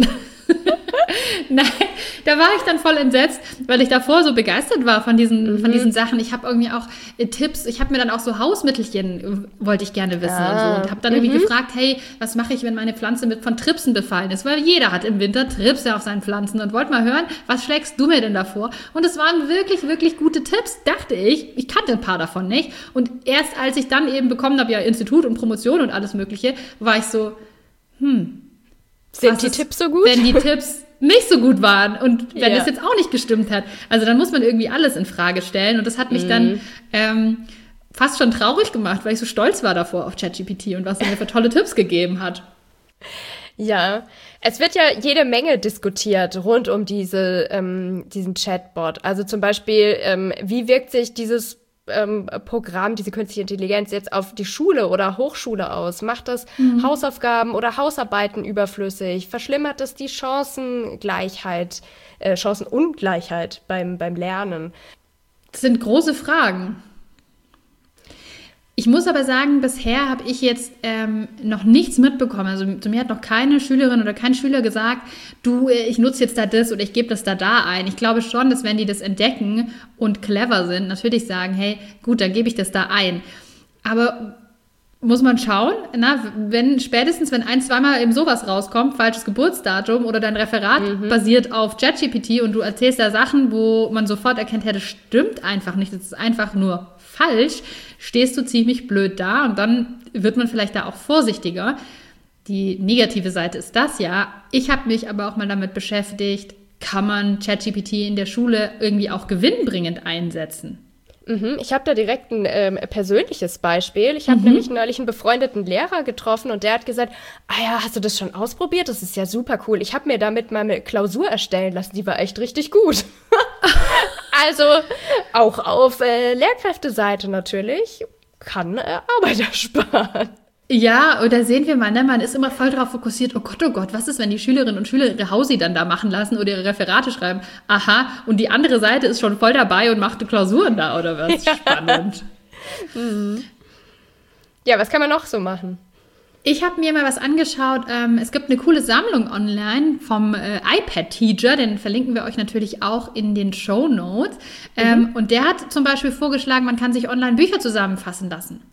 Nein, da war ich dann voll entsetzt, weil ich davor so begeistert war von diesen, mhm. von diesen Sachen. Ich habe irgendwie auch äh, Tipps, ich habe mir dann auch so Hausmittelchen, äh, wollte ich gerne wissen ah. und so. Und habe dann mhm. irgendwie gefragt, hey, was mache ich, wenn meine Pflanze mit von Tripsen befallen ist? Weil jeder hat im Winter Tripse auf seinen Pflanzen und wollte mal hören, was schlägst du mir denn davor? Und es waren wirklich, wirklich gute Tipps, dachte ich. Ich kannte ein paar davon nicht. Und erst als ich dann eben bekommen habe, ja, Institut und Promotion und alles Mögliche, war ich so, hm, sind die Tipps so gut? Wenn die Tipps nicht so gut waren und wenn ja. es jetzt auch nicht gestimmt hat. Also dann muss man irgendwie alles in Frage stellen und das hat mich mm. dann ähm, fast schon traurig gemacht, weil ich so stolz war davor auf ChatGPT und was er mir für tolle Tipps gegeben hat. Ja, es wird ja jede Menge diskutiert rund um diese, ähm, diesen Chatbot. Also zum Beispiel, ähm, wie wirkt sich dieses Ähm, Programm, diese künstliche Intelligenz jetzt auf die Schule oder Hochschule aus? Macht das mhm. Hausaufgaben oder Hausarbeiten überflüssig? Verschlimmert das die Chancengleichheit, äh, Chancenungleichheit beim, beim Lernen? Das sind große Fragen. Ich muss aber sagen, bisher habe ich jetzt ähm, noch nichts mitbekommen. Also zu mir hat noch keine Schülerin oder kein Schüler gesagt, du, ich nutze jetzt da das oder ich gebe das da da ein. Ich glaube schon, dass wenn die das entdecken und clever sind, natürlich sagen, hey, gut, dann gebe ich das da ein. Aber muss man schauen, na, wenn spätestens, wenn ein, zweimal eben sowas rauskommt, falsches Geburtsdatum oder dein Referat mhm. basiert auf ChatGPT und du erzählst da Sachen, wo man sofort erkennt, ja, das stimmt einfach nicht, das ist einfach nur falsch, stehst du ziemlich blöd da und dann wird man vielleicht da auch vorsichtiger. Die negative Seite ist das ja. Ich habe mich aber auch mal damit beschäftigt, kann man ChatGPT in der Schule irgendwie auch gewinnbringend einsetzen? Mhm, ich habe da direkt ein ähm, persönliches Beispiel. Ich habe mhm. nämlich neulich einen befreundeten Lehrer getroffen und der hat gesagt, ah ja, hast du das schon ausprobiert? Das ist ja super cool. Ich habe mir damit mal eine Klausur erstellen lassen, die war echt richtig gut. Also auch auf äh, Lehrkräfteseite natürlich kann äh, Arbeit ersparen. Ja, oder sehen wir mal, ne, man ist immer voll darauf fokussiert, oh Gott, oh Gott, was ist, wenn die Schülerinnen und Schüler ihre Hausi dann da machen lassen oder ihre Referate schreiben? Aha, und die andere Seite ist schon voll dabei und macht Klausuren da, oder was? Ja. Spannend. Mhm. Ja, was kann man noch so machen? Ich habe mir mal was angeschaut. Ähm, es gibt eine coole Sammlung online vom äh, iPad-Teacher, den verlinken wir euch natürlich auch in den Shownotes. Ähm, mhm. Und der hat zum Beispiel vorgeschlagen, man kann sich online Bücher zusammenfassen lassen.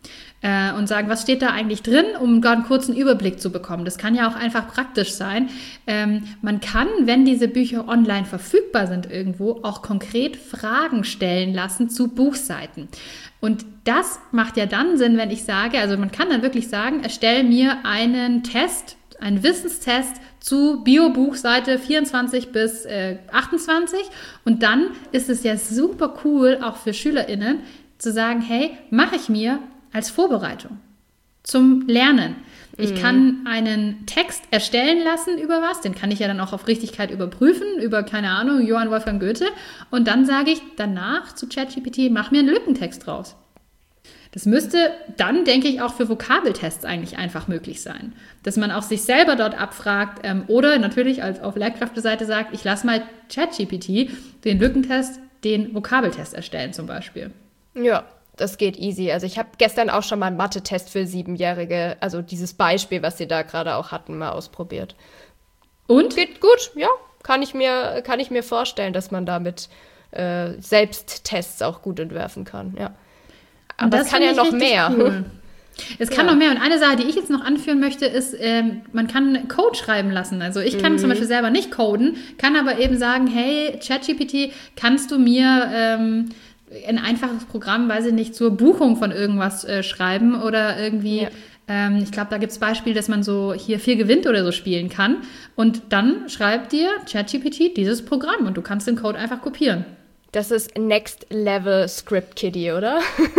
äh, und sagen, was steht da eigentlich drin, um da einen kurzen Überblick zu bekommen. Das kann ja auch einfach praktisch sein. Ähm, man kann, wenn diese Bücher online verfügbar sind irgendwo, auch konkret Fragen stellen lassen zu Buchseiten. Und das macht ja dann Sinn, wenn ich sage, also man kann dann wirklich sagen, erstelle mir einen Test, einen Wissenstest zu Bio-Buchseite vierundzwanzig bis achtundzwanzig. Und dann ist es ja super cool, auch für SchülerInnen, zu sagen, hey, mache ich mir als Vorbereitung zum Lernen. Ich mhm. kann einen Text erstellen lassen über was, den kann ich ja dann auch auf Richtigkeit überprüfen, über, keine Ahnung, Johann Wolfgang Goethe. Und dann sage ich danach zu ChatGPT, mach mir einen Lückentext draus. Das müsste dann, denke ich, auch für Vokabeltests eigentlich einfach möglich sein. Dass man auch sich selber dort abfragt ähm, oder natürlich als auf Lehrkräfteseite sagt, ich lasse mal ChatGPT den Lückentest, den Vokabeltest erstellen zum Beispiel. Ja, das geht easy. Also ich habe gestern auch schon mal einen Mathe-Test für Siebenjährige, also dieses Beispiel, was sie da gerade auch hatten, mal ausprobiert. Und? Geht gut, ja. Kann ich mir, kann ich mir vorstellen, dass man damit äh, Selbsttests auch gut entwerfen kann, ja. Aber es kann ja noch mehr. Cool. Es kann ja. noch mehr. Und eine Sache, die ich jetzt noch anführen möchte, ist, ähm, man kann Code schreiben lassen. Also ich kann mhm. zum Beispiel selber nicht coden, kann aber eben sagen, hey, ChatGPT, kannst du mir ähm, ein einfaches Programm, weiß ich nicht, zur Buchung von irgendwas äh, schreiben oder irgendwie, ja. ähm, ich glaube, da gibt es Beispiele, dass man so hier viel gewinnt oder so spielen kann. Und dann schreibt dir ChatGPT dieses Programm und du kannst den Code einfach kopieren. Das ist Next Level Script Kiddie, oder?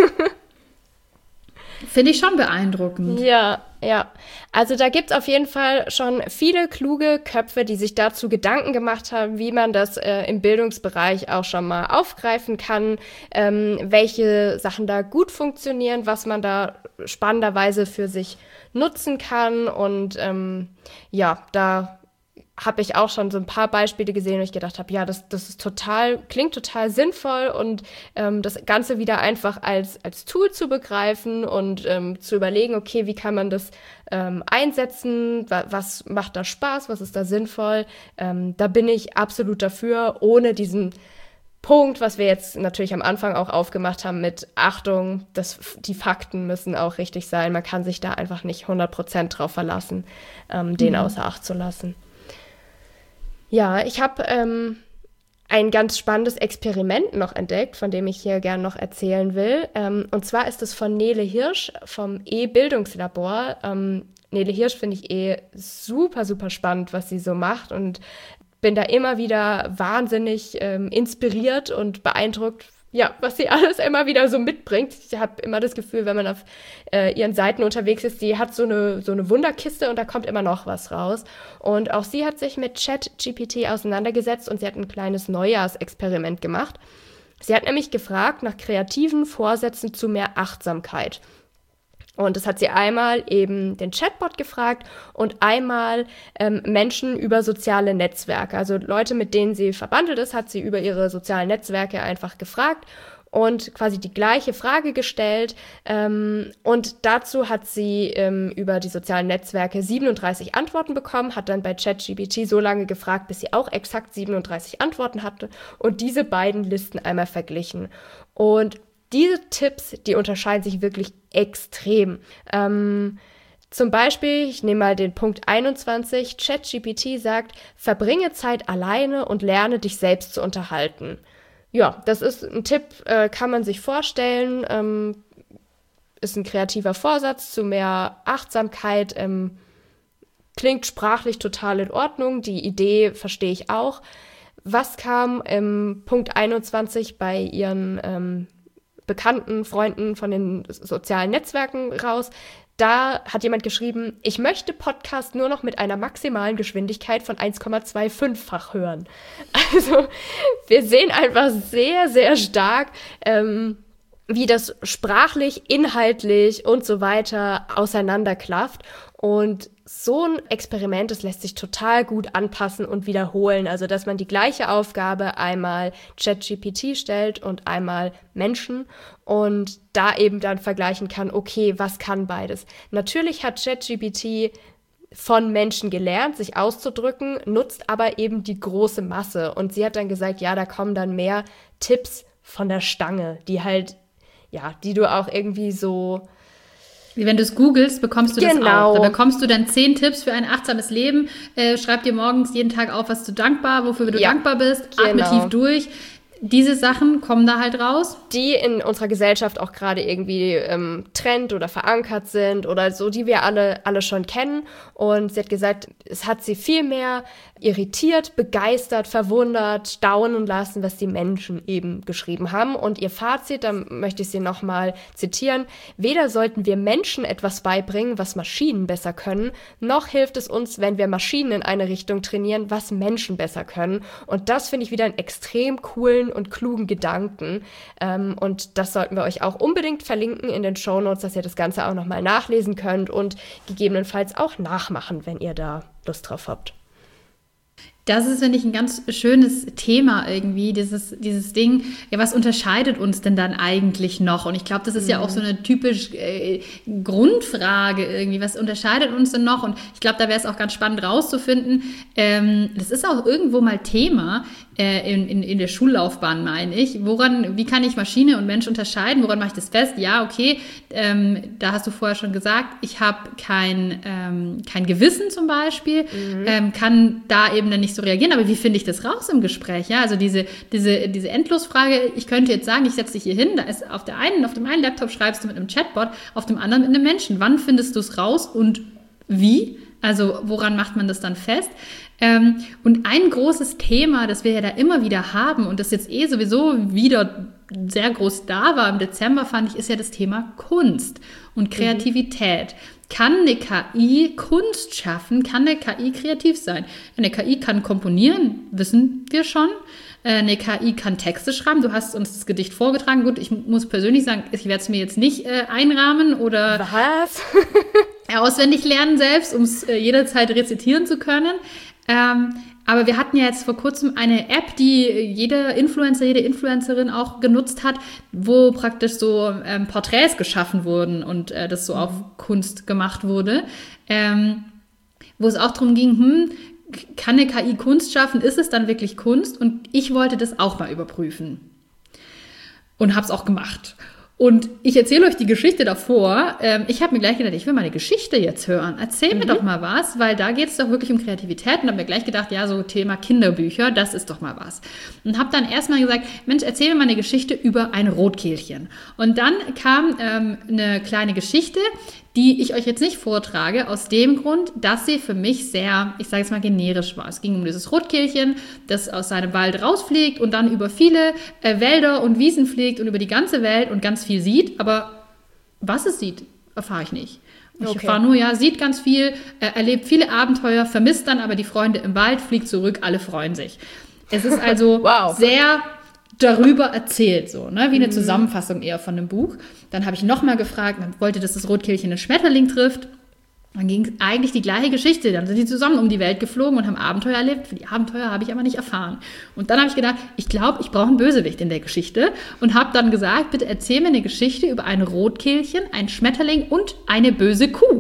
Finde ich schon beeindruckend. Ja, ja. Also da gibt es auf jeden Fall schon viele kluge Köpfe, die sich dazu Gedanken gemacht haben, wie man das äh, im Bildungsbereich auch schon mal aufgreifen kann, ähm, welche Sachen da gut funktionieren, was man da spannenderweise für sich nutzen kann. Und ähm, ja, da habe ich auch schon so ein paar Beispiele gesehen, wo ich gedacht habe, ja, das, das ist total, klingt total sinnvoll und ähm, das Ganze wieder einfach als, als Tool zu begreifen und ähm, zu überlegen, okay, wie kann man das ähm, einsetzen, wa- was macht da Spaß, was ist da sinnvoll, ähm, da bin ich absolut dafür, ohne diesen Punkt, was wir jetzt natürlich am Anfang auch aufgemacht haben mit Achtung, das, die Fakten müssen auch richtig sein, man kann sich da einfach nicht hundert Prozent drauf verlassen, ähm, den mhm. außer Acht zu lassen. Ja, ich habe ähm, ein ganz spannendes Experiment noch entdeckt, von dem ich hier gerne noch erzählen will. Ähm, und zwar ist es von Nele Hirsch vom E-Bildungslabor. Ähm, Nele Hirsch finde ich eh super, super spannend, was sie so macht und bin da immer wieder wahnsinnig ähm, inspiriert und beeindruckt, ja, was sie alles immer wieder so mitbringt. Ich habe immer das Gefühl, wenn man auf äh, ihren Seiten unterwegs ist, die hat so eine, so eine Wunderkiste und da kommt immer noch was raus. Und auch sie hat sich mit ChatGPT auseinandergesetzt und sie hat ein kleines Neujahrsexperiment gemacht. Sie hat nämlich gefragt nach kreativen Vorsätzen zu mehr Achtsamkeit. Und das hat sie einmal eben den Chatbot gefragt und einmal ähm, Menschen über soziale Netzwerke. Also Leute, mit denen sie verbandelt ist, hat sie über ihre sozialen Netzwerke einfach gefragt und quasi die gleiche Frage gestellt. Ähm, und dazu hat sie ähm, über die sozialen Netzwerke siebenunddreißig Antworten bekommen, hat dann bei ChatGPT so lange gefragt, bis sie auch exakt siebenunddreißig Antworten hatte und diese beiden Listen einmal verglichen. Und diese Tipps, die unterscheiden sich wirklich extrem. Ähm, zum Beispiel, ich nehme mal den Punkt einundzwanzig, ChatGPT sagt, verbringe Zeit alleine und lerne dich selbst zu unterhalten. Ja, das ist ein Tipp, äh, kann man sich vorstellen, ähm, ist ein kreativer Vorsatz zu mehr Achtsamkeit, ähm, klingt sprachlich total in Ordnung, die Idee verstehe ich auch. Was kam im Punkt einundzwanzig bei ihren ähm, Bekannten, Freunden von den sozialen Netzwerken raus? Da hat jemand geschrieben, ich möchte Podcast nur noch mit einer maximalen Geschwindigkeit von eins Komma fünfundzwanzig-fach hören. Also wir sehen einfach sehr, sehr stark, ähm, wie das sprachlich, inhaltlich und so weiter auseinanderklafft. Und so ein Experiment, das lässt sich total gut anpassen und wiederholen. Also, dass man die gleiche Aufgabe einmal ChatGPT stellt und einmal Menschen und da eben dann vergleichen kann, okay, was kann beides? Natürlich hat ChatGPT von Menschen gelernt, sich auszudrücken, nutzt aber eben die große Masse. Und sie hat dann gesagt, ja, da kommen dann mehr Tipps von der Stange, die halt, ja, die du auch irgendwie so Wenn du es googelst, bekommst du genau. das auch. Da bekommst du dann zehn Tipps für ein achtsames Leben. Äh, schreib dir morgens jeden Tag auf, was du dankbar, wofür du ja. dankbar bist. Atme genau. tief durch. Diese Sachen kommen da halt raus. Die in unserer Gesellschaft auch gerade irgendwie ähm, Trend oder verankert sind oder so, die wir alle, alle schon kennen. Und sie hat gesagt, es hat sie viel mehr irritiert, begeistert, verwundert, staunen lassen, was die Menschen eben geschrieben haben. Und ihr Fazit, da möchte ich sie nochmal zitieren: Weder sollten wir Menschen etwas beibringen, was Maschinen besser können, noch hilft es uns, wenn wir Maschinen in eine Richtung trainieren, was Menschen besser können. Und das finde ich wieder einen extrem coolen und klugen Gedanken. Ähm, und das sollten wir euch auch unbedingt verlinken in den Shownotes, dass ihr das Ganze auch nochmal nachlesen könnt und gegebenenfalls auch nachmachen, wenn ihr da Lust drauf habt. Das ist, finde ich, ein ganz schönes Thema irgendwie, dieses, dieses Ding, ja, was unterscheidet uns denn dann eigentlich noch? Und ich glaube, das ist mhm. ja auch so eine typisch äh, Grundfrage irgendwie, was unterscheidet uns denn noch? Und ich glaube, da wäre es auch ganz spannend rauszufinden. Ähm, das ist auch irgendwo mal Thema äh, in, in, in der Schullaufbahn, meine ich. Woran, wie kann ich Maschine und Mensch unterscheiden? Woran mache ich das fest? Ja, okay, ähm, da hast du vorher schon gesagt, ich habe kein, ähm, kein Gewissen zum Beispiel, mhm. ähm, kann da eben dann nicht so reagieren, aber wie finde ich das raus im Gespräch? Ja, also diese, diese, diese Endlosfrage, ich könnte jetzt sagen, ich setze dich hier hin, da ist auf der einen, auf dem einen Laptop schreibst du mit einem Chatbot, auf dem anderen mit einem Menschen. Wann findest du es raus und wie? Also woran macht man das dann fest? Ähm, und ein großes Thema, das wir ja da immer wieder haben und das jetzt eh sowieso wieder sehr groß da war im Dezember, fand ich, ist ja das Thema Kunst und Kreativität. Mhm. Kann eine K I Kunst schaffen? Kann eine K I kreativ sein? Eine K I kann komponieren, wissen wir schon. Eine K I kann Texte schreiben. Du hast uns das Gedicht vorgetragen. Gut, ich muss persönlich sagen, ich werde es mir jetzt nicht äh, einrahmen oder Was? auswendig lernen selbst, um es äh, jederzeit rezitieren zu können. Ähm, aber wir hatten ja jetzt vor kurzem eine App, die jeder Influencer, jede Influencerin auch genutzt hat, wo praktisch so ähm, Porträts geschaffen wurden und äh, das so auf Kunst gemacht wurde. Ähm, wo es auch darum ging, hm, kann eine K I Kunst schaffen? Ist es dann wirklich Kunst? Und ich wollte das auch mal überprüfen. Und habe es auch gemacht. Und ich erzähle euch die Geschichte davor. Ähm, ich habe mir gleich gedacht, ich will meine Geschichte jetzt hören. Erzähl mhm. mir doch mal was, weil da geht es doch wirklich um Kreativität. Und habe mir gleich gedacht, ja, so Thema Kinderbücher, das ist doch mal was. Und habe dann erstmal gesagt, Mensch, erzähl mir mal eine Geschichte über ein Rotkehlchen. Und dann kam ähm, eine kleine Geschichte, die ich euch jetzt nicht vortrage, aus dem Grund, dass sie für mich sehr, ich sage jetzt mal, generisch war. Es ging um dieses Rotkehlchen, das aus seinem Wald rausfliegt und dann über viele äh, Wälder und Wiesen fliegt und über die ganze Welt und ganz viel sieht. Aber was es sieht, erfahre ich nicht. Ich okay. erfahre nur, ja, sieht ganz viel, äh, erlebt viele Abenteuer, vermisst dann aber die Freunde im Wald, fliegt zurück, alle freuen sich. Es ist also wow. sehr darüber erzählt, so, ne? Wie eine Zusammenfassung eher von einem Buch. Dann habe ich nochmal gefragt, man wollte, dass das Rotkehlchen einen Schmetterling trifft. Dann ging eigentlich die gleiche Geschichte. Dann sind die zusammen um die Welt geflogen und haben Abenteuer erlebt. Für die Abenteuer habe ich aber nicht erfahren. Und dann habe ich gedacht, ich glaube, ich brauche einen Bösewicht in der Geschichte. Und habe dann gesagt, bitte erzähl mir eine Geschichte über ein Rotkehlchen, ein Schmetterling und eine böse Kuh.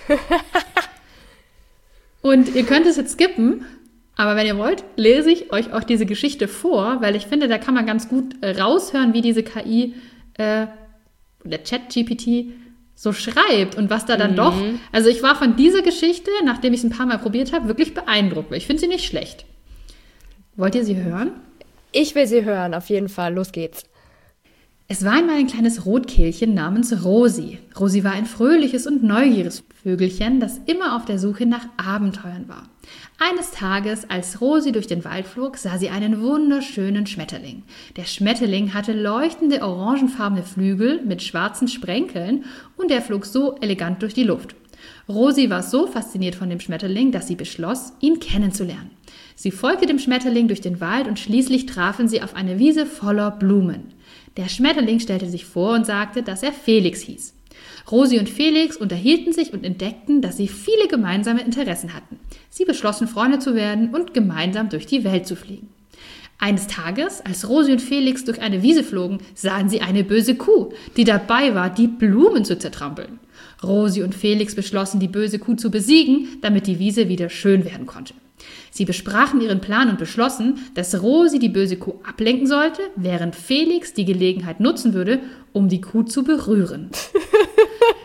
Und ihr könnt es jetzt skippen. Aber wenn ihr wollt, lese ich euch auch diese Geschichte vor, weil ich finde, da kann man ganz gut äh, raushören, wie diese K I, äh, der ChatGPT, so schreibt und was da dann mhm. doch... Also ich war von dieser Geschichte, nachdem ich es ein paar Mal probiert habe, wirklich beeindruckt, weil ich finde sie nicht schlecht. Wollt ihr sie hören? Ich will sie hören, auf jeden Fall. Los geht's. Es war einmal ein kleines Rotkehlchen namens Rosi. Rosi war ein fröhliches und neugieriges Vögelchen, das immer auf der Suche nach Abenteuern war. Eines Tages, als Rosi durch den Wald flog, sah sie einen wunderschönen Schmetterling. Der Schmetterling hatte leuchtende orangefarbene Flügel mit schwarzen Sprenkeln und er flog so elegant durch die Luft. Rosi war so fasziniert von dem Schmetterling, dass sie beschloss, ihn kennenzulernen. Sie folgte dem Schmetterling durch den Wald und schließlich trafen sie auf eine Wiese voller Blumen. Der Schmetterling stellte sich vor und sagte, dass er Felix hieß. Rosi und Felix unterhielten sich und entdeckten, dass sie viele gemeinsame Interessen hatten. Sie beschlossen, Freunde zu werden und gemeinsam durch die Welt zu fliegen. Eines Tages, als Rosi und Felix durch eine Wiese flogen, sahen sie eine böse Kuh, die dabei war, die Blumen zu zertrampeln. Rosi und Felix beschlossen, die böse Kuh zu besiegen, damit die Wiese wieder schön werden konnte. Sie besprachen ihren Plan und beschlossen, dass Rosi die böse Kuh ablenken sollte, während Felix die Gelegenheit nutzen würde, um die Kuh zu berühren.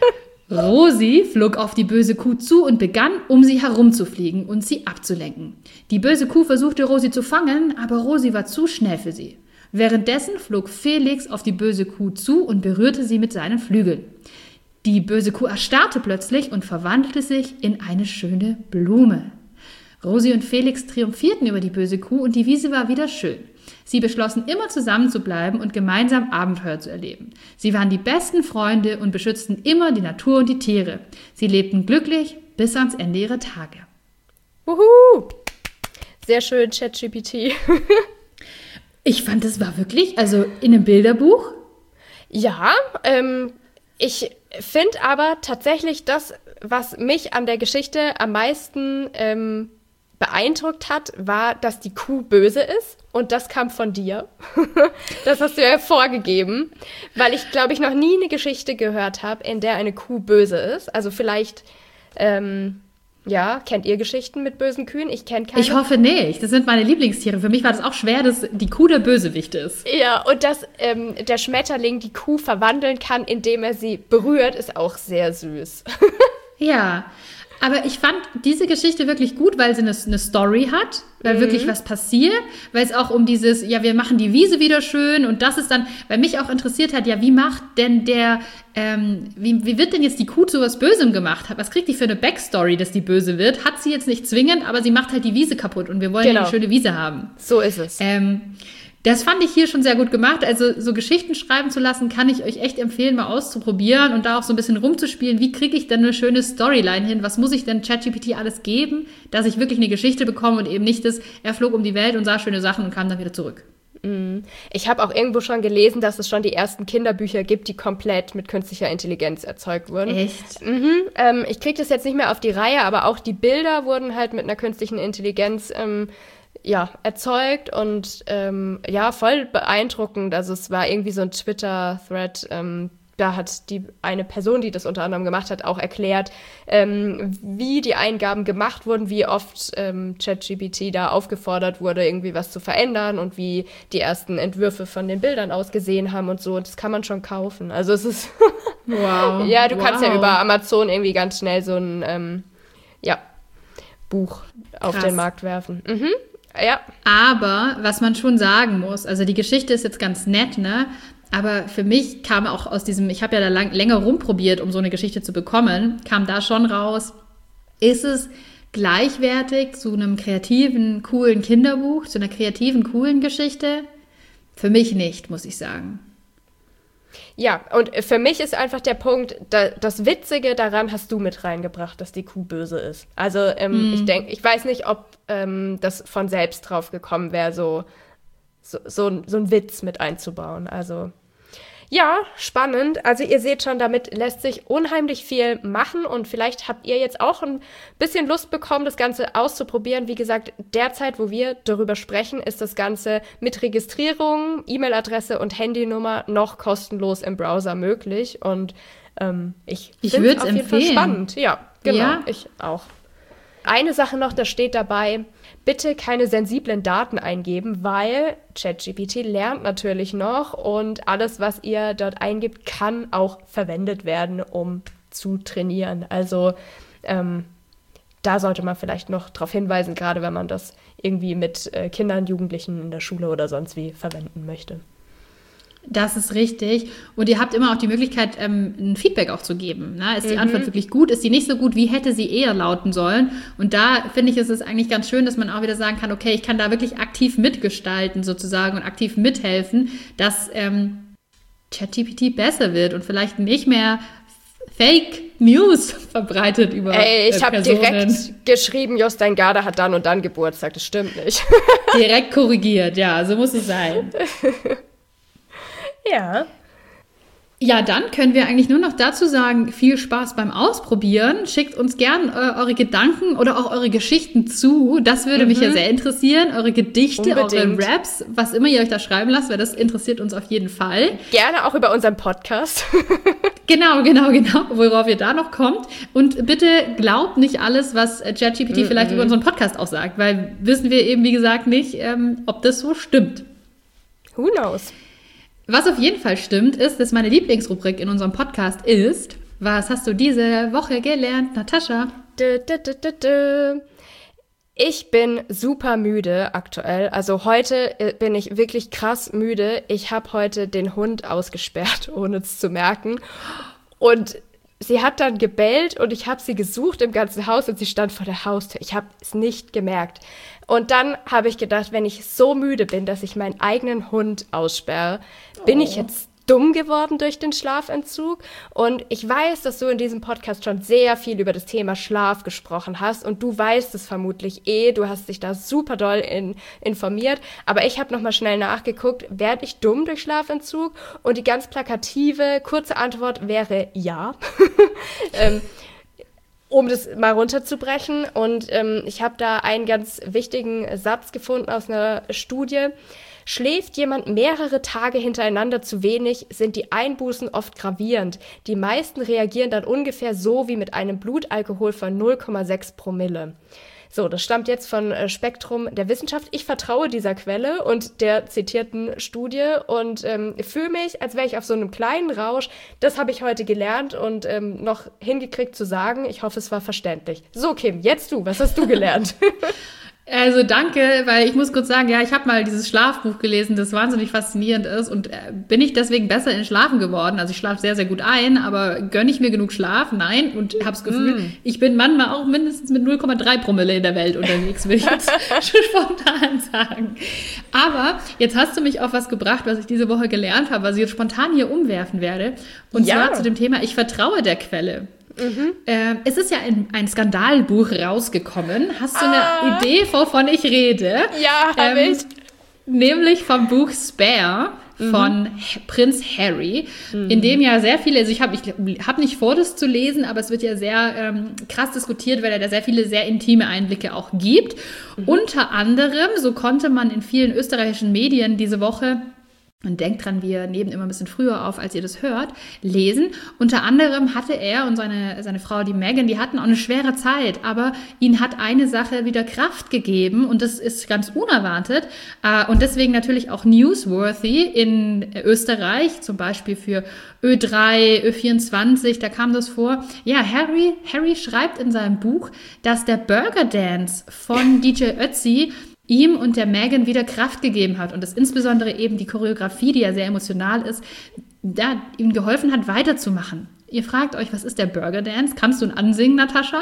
Rosi flog auf die böse Kuh zu und begann, um sie herumzufliegen und sie abzulenken. Die böse Kuh versuchte Rosi zu fangen, aber Rosi war zu schnell für sie. Währenddessen flog Felix auf die böse Kuh zu und berührte sie mit seinen Flügeln. Die böse Kuh erstarrte plötzlich und verwandelte sich in eine schöne Blume. Rosi und Felix triumphierten über die böse Kuh und die Wiese war wieder schön. Sie beschlossen, immer zusammen zu bleiben und gemeinsam Abenteuer zu erleben. Sie waren die besten Freunde und beschützten immer die Natur und die Tiere. Sie lebten glücklich bis ans Ende ihrer Tage. Wuhu! Sehr schön, ChatGPT. Ich fand, das war wirklich, also in einem Bilderbuch. Ja, ähm, ich finde aber tatsächlich das, was mich an der Geschichte am meisten ähm, beeindruckt hat, war, dass die Kuh böse ist. Und das kam von dir. Das hast du ja vorgegeben. Weil ich, glaube ich, noch nie eine Geschichte gehört habe, in der eine Kuh böse ist. Also vielleicht, ähm, ja, kennt ihr Geschichten mit bösen Kühen? Ich kenne keine. Ich hoffe nicht. Das sind meine Lieblingstiere. Für mich war das auch schwer, dass die Kuh der Bösewicht ist. Ja, und dass ähm, der Schmetterling die Kuh verwandeln kann, indem er sie berührt, ist auch sehr süß. Ja, aber ich fand diese Geschichte wirklich gut, weil sie eine, eine Story hat, weil mhm. wirklich was passiert, weil es auch um dieses, ja, wir machen die Wiese wieder schön und das ist dann, weil mich auch interessiert hat, ja, wie macht denn der, ähm, wie, wie wird denn jetzt die Kuh zu was Bösem gemacht? Was kriegt die für eine Backstory, dass die böse wird? Hat sie jetzt nicht zwingend, aber sie macht halt die Wiese kaputt und wir wollen genau. ja eine schöne Wiese haben. So ist es. Ähm, Das fand ich hier schon sehr gut gemacht. Also so Geschichten schreiben zu lassen, kann ich euch echt empfehlen, mal auszuprobieren und da auch so ein bisschen rumzuspielen. Wie kriege ich denn eine schöne Storyline hin? Was muss ich denn ChatGPT alles geben, dass ich wirklich eine Geschichte bekomme und eben nicht das, er flog um die Welt und sah schöne Sachen und kam dann wieder zurück. Ich habe auch irgendwo schon gelesen, dass es schon die ersten Kinderbücher gibt, die komplett mit künstlicher Intelligenz erzeugt wurden. Echt? Mhm. Ähm, ich kriege das jetzt nicht mehr auf die Reihe, aber auch die Bilder wurden halt mit einer künstlichen Intelligenz ähm, ja, erzeugt und ähm, ja, voll beeindruckend. Also es war irgendwie so ein Twitter-Thread, ähm, da hat die eine Person, die das unter anderem gemacht hat, auch erklärt, ähm, wie die Eingaben gemacht wurden, wie oft ähm, ChatGPT da aufgefordert wurde, irgendwie was zu verändern und wie die ersten Entwürfe von den Bildern ausgesehen haben und so. Und das kann man schon kaufen. Also es ist wow. Ja, du wow. kannst ja über Amazon irgendwie ganz schnell so ein ähm, ja, Buch auf Krass. den Markt werfen. Mhm. Ja. Aber was man schon sagen muss, also die Geschichte ist jetzt ganz nett, ne? Aber für mich kam auch aus diesem, ich habe ja da lang, länger rumprobiert, um so eine Geschichte zu bekommen, kam da schon raus, ist es gleichwertig zu einem kreativen, coolen Kinderbuch, zu einer kreativen, coolen Geschichte? Für mich nicht, muss ich sagen. Ja, und für mich ist einfach der Punkt, da, das Witzige daran hast du mit reingebracht, dass die Kuh böse ist. Also ähm, mm. ich denke, ich weiß nicht, ob ähm, das von selbst drauf gekommen wäre, so, so, so, so einen Witz mit einzubauen. Also ja, spannend. Also ihr seht schon, damit lässt sich unheimlich viel machen und vielleicht habt ihr jetzt auch ein bisschen Lust bekommen, das Ganze auszuprobieren. Wie gesagt, derzeit, wo wir darüber sprechen, ist das Ganze mit Registrierung, E-Mail-Adresse und Handynummer noch kostenlos im Browser möglich und ähm, ich, ich finde es auf empfehlen. jeden Fall spannend. Ja, genau, ja? Ich auch. Eine Sache noch, da steht dabei, bitte keine sensiblen Daten eingeben, weil ChatGPT lernt natürlich noch und alles, was ihr dort eingibt, kann auch verwendet werden, um zu trainieren. Also ähm, da sollte man vielleicht noch darauf hinweisen, gerade wenn man das irgendwie mit äh, Kindern, Jugendlichen in der Schule oder sonst wie verwenden möchte. Das ist richtig. Und ihr habt immer auch die Möglichkeit, ähm, ein Feedback auch zu geben. Ne? Ist die Mhm. Antwort wirklich gut? Ist sie nicht so gut? Wie hätte sie eher lauten sollen? Und da finde ich, ist es eigentlich ganz schön, dass man auch wieder sagen kann, okay, ich kann da wirklich aktiv mitgestalten sozusagen und aktiv mithelfen, dass ähm, ChatGPT besser wird und vielleicht nicht mehr Fake News verbreitet über Ey, ich äh, habe direkt geschrieben, Jostein Garda hat dann und dann Geburtstag. Das stimmt nicht. Direkt korrigiert, ja, so muss es sein. Ja. Ja, dann können wir eigentlich nur noch dazu sagen, viel Spaß beim Ausprobieren. Schickt uns gern äh, eure Gedanken oder auch eure Geschichten zu. Das würde mhm. mich ja sehr interessieren. Eure Gedichte, Unbedingt. eure Raps, was immer ihr euch da schreiben lasst, weil das interessiert uns auf jeden Fall. Gerne auch über unseren Podcast. Genau, genau, genau, worauf ihr da noch kommt. Und bitte glaubt nicht alles, was ChatGPT mhm. vielleicht über unseren Podcast auch sagt, weil wissen wir eben, wie gesagt, nicht, ähm, ob das so stimmt. Who knows? Was auf jeden Fall stimmt, ist, dass meine Lieblingsrubrik in unserem Podcast ist Was hast du diese Woche gelernt, Natascha? Dö, dö, dö, dö, dö. Ich bin super müde aktuell. Also heute bin ich wirklich krass müde. Ich habe heute den Hund ausgesperrt, ohne es zu merken. Und sie hat dann gebellt und ich habe sie gesucht im ganzen Haus und sie stand vor der Haustür. Ich habe es nicht gemerkt. Und dann habe ich gedacht, wenn ich so müde bin, dass ich meinen eigenen Hund aussperre, bin oh. ich jetzt dumm geworden durch den Schlafentzug. Und ich weiß, dass du in diesem Podcast schon sehr viel über das Thema Schlaf gesprochen hast und du weißt es vermutlich eh, du hast dich da super doll in, informiert, aber ich habe nochmal schnell nachgeguckt, werde ich dumm durch Schlafentzug? Und die ganz plakative, kurze Antwort wäre ja. ähm, um das mal runterzubrechen. Und ähm, ich habe da einen ganz wichtigen Satz gefunden aus einer Studie. Schläft jemand mehrere Tage hintereinander zu wenig, sind die Einbußen oft gravierend. Die meisten reagieren dann ungefähr so wie mit einem Blutalkohol von null Komma sechs Promille. So, das stammt jetzt von äh, Spektrum der Wissenschaft. Ich vertraue dieser Quelle und der zitierten Studie und ähm, fühle mich, als wäre ich auf so einem kleinen Rausch. Das habe ich heute gelernt und ähm, noch hingekriegt zu sagen. Ich hoffe, es war verständlich. So, Kim, jetzt du. Was hast du gelernt? Also danke, weil ich muss kurz sagen, ja, ich habe mal dieses Schlafbuch gelesen, das wahnsinnig faszinierend ist und äh, bin ich deswegen besser in Schlafen geworden. Also ich schlafe sehr, sehr gut ein, aber gönne ich mir genug Schlaf? Nein. Und habe das Gefühl, mm. ich bin manchmal auch mindestens mit null Komma drei Promille in der Welt unterwegs, will ich jetzt schon spontan sagen. Aber jetzt hast du mich auf was gebracht, was ich diese Woche gelernt habe, was ich jetzt spontan hier umwerfen werde. Und ja. zwar zu dem Thema, ich vertraue der Quelle. Mhm. Ähm, es ist ja ein, ein Skandalbuch rausgekommen. Hast du ah. eine Idee, wovon ich rede? Ja, habe ähm, ich. Nämlich vom Buch Spare von mhm. Prinz Harry, mhm. in dem ja sehr viele, also ich habe ich hab nicht vor, das zu lesen, aber es wird ja sehr ähm, krass diskutiert, weil er da sehr viele sehr intime Einblicke auch gibt. Mhm. Unter anderem, so konnte man in vielen österreichischen Medien diese Woche, und denkt dran, wir nehmen immer ein bisschen früher auf, als ihr das hört, lesen. Unter anderem hatte er und seine, seine Frau, die Meghan, die hatten auch eine schwere Zeit, aber ihnen hat eine Sache wieder Kraft gegeben und das ist ganz unerwartet und deswegen natürlich auch newsworthy in Österreich, zum Beispiel für Ö drei, Ö vierundzwanzig, da kam das vor. Ja, Harry, Harry schreibt in seinem Buch, dass der Burger Dance von D J Ötzi ihm und der Meghan wieder Kraft gegeben hat und dass insbesondere eben die Choreografie, die ja sehr emotional ist, da ihm geholfen hat, weiterzumachen. Ihr fragt euch, was ist der Burger Dance? Kannst du ihn ansingen, Natascha?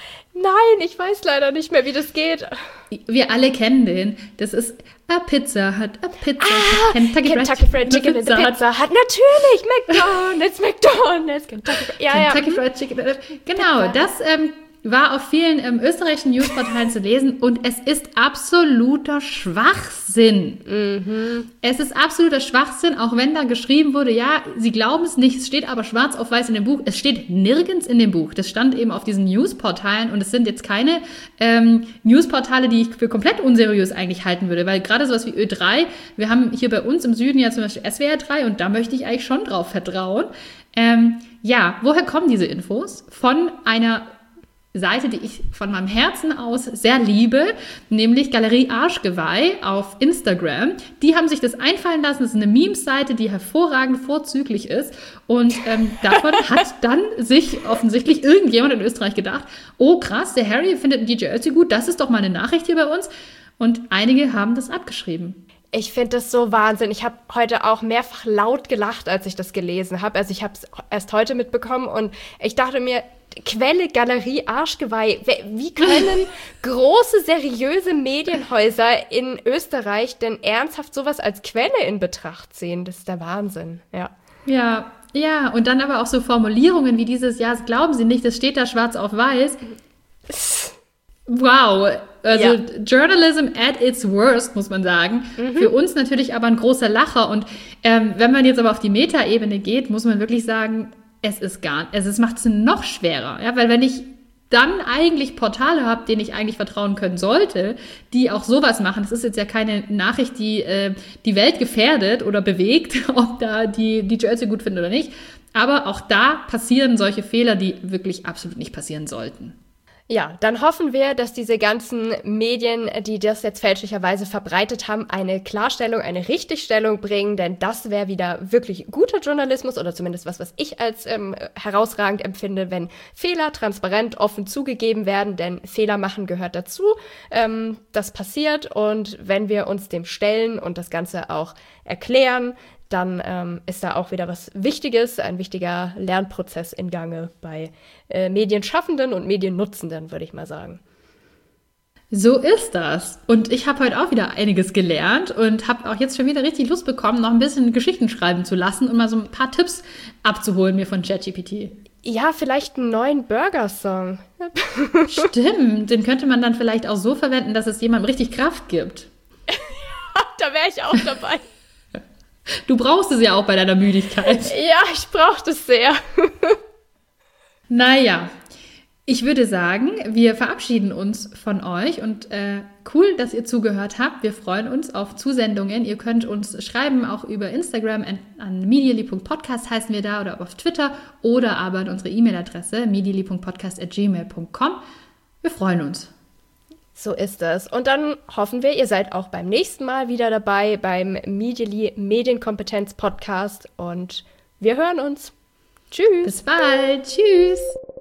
Nein, ich weiß leider nicht mehr, wie das geht. Wir alle kennen den. Das ist a Pizza Hut, a Pizza ah, Kentucky, Kentucky Fried Chicken is a Pizza Hut. Natürlich, McDonald's, McDonald's, Kentucky, ja, Kentucky ja. Fried Chicken. Genau, das ähm, war auf vielen ähm, österreichischen Newsportalen zu lesen und es ist absoluter Schwachsinn. Mhm. Es ist absoluter Schwachsinn, auch wenn da geschrieben wurde, ja, sie glauben es nicht, es steht aber schwarz auf weiß in dem Buch. Es steht nirgends in dem Buch. Das stand eben auf diesen Newsportalen und es sind jetzt keine ähm, Newsportale, die ich für komplett unseriös eigentlich halten würde, weil gerade sowas wie Ö drei, wir haben hier bei uns im Süden ja zum Beispiel S W R drei und da möchte ich eigentlich schon drauf vertrauen. Ähm, ja, woher kommen diese Infos? Von einer Seite, die ich von meinem Herzen aus sehr liebe, nämlich Galerie Arschgeweih auf Instagram. Die haben sich das einfallen lassen. Das ist eine Memes-Seite, die hervorragend vorzüglich ist. Und ähm, davon hat dann sich offensichtlich irgendjemand in Österreich gedacht, oh krass, der Harry findet D J Ötzi gut, das ist doch mal eine Nachricht hier bei uns. Und einige haben das abgeschrieben. Ich finde das so Wahnsinn. Ich habe heute auch mehrfach laut gelacht, als ich das gelesen habe. Also ich habe es erst heute mitbekommen und ich dachte mir, Quelle, Galerie, Arschgeweih. Wie können große, seriöse Medienhäuser in Österreich denn ernsthaft sowas als Quelle in Betracht ziehen? Das ist der Wahnsinn, ja. Ja, ja, und dann aber auch so Formulierungen wie dieses, ja, das glauben Sie nicht, das steht da schwarz auf weiß. Wow, also ja. Journalism at its worst, muss man sagen. Mhm. Für uns natürlich aber ein großer Lacher. Und ähm, wenn man jetzt aber auf die Metaebene geht, muss man wirklich sagen, es ist gar, also es macht es noch schwerer, ja, weil wenn ich dann eigentlich Portale habe, denen ich eigentlich vertrauen können sollte, die auch sowas machen, das ist jetzt ja keine Nachricht, die äh, die Welt gefährdet oder bewegt, ob da die D J Ötzi gut finden oder nicht, aber auch da passieren solche Fehler, die wirklich absolut nicht passieren sollten. Ja, dann hoffen wir, dass diese ganzen Medien, die das jetzt fälschlicherweise verbreitet haben, eine Klarstellung, eine Richtigstellung bringen, denn das wäre wieder wirklich guter Journalismus oder zumindest was, was ich als ähm, herausragend empfinde, wenn Fehler transparent, offen zugegeben werden, denn Fehler machen gehört dazu. Ähm, das passiert und wenn wir uns dem stellen und das Ganze auch erklären, dann ähm, ist da auch wieder was Wichtiges, ein wichtiger Lernprozess in Gange bei äh, Medienschaffenden und Mediennutzenden, würde ich mal sagen. So ist das. Und ich habe heute auch wieder einiges gelernt und habe auch jetzt schon wieder richtig Lust bekommen, noch ein bisschen Geschichten schreiben zu lassen und mal so ein paar Tipps abzuholen mir von ChatGPT. Ja, vielleicht einen neuen Burger-Song. Stimmt, den könnte man dann vielleicht auch so verwenden, dass es jemandem richtig Kraft gibt. Da wäre ich auch dabei. Du brauchst es ja auch bei deiner Müdigkeit. Ja, ich brauche das sehr. Naja, ich würde sagen, wir verabschieden uns von euch und äh, cool, dass ihr zugehört habt. Wir freuen uns auf Zusendungen. Ihr könnt uns schreiben, auch über Instagram an, an medially punkt podcast heißen wir da oder auf Twitter oder aber an unsere E-Mail-Adresse medially punkt podcast at gmail punkt com. Wir freuen uns. So ist es. Und dann hoffen wir, ihr seid auch beim nächsten Mal wieder dabei beim Medially Medienkompetenz Podcast und wir hören uns. Tschüss. Bis bald. Tschüss.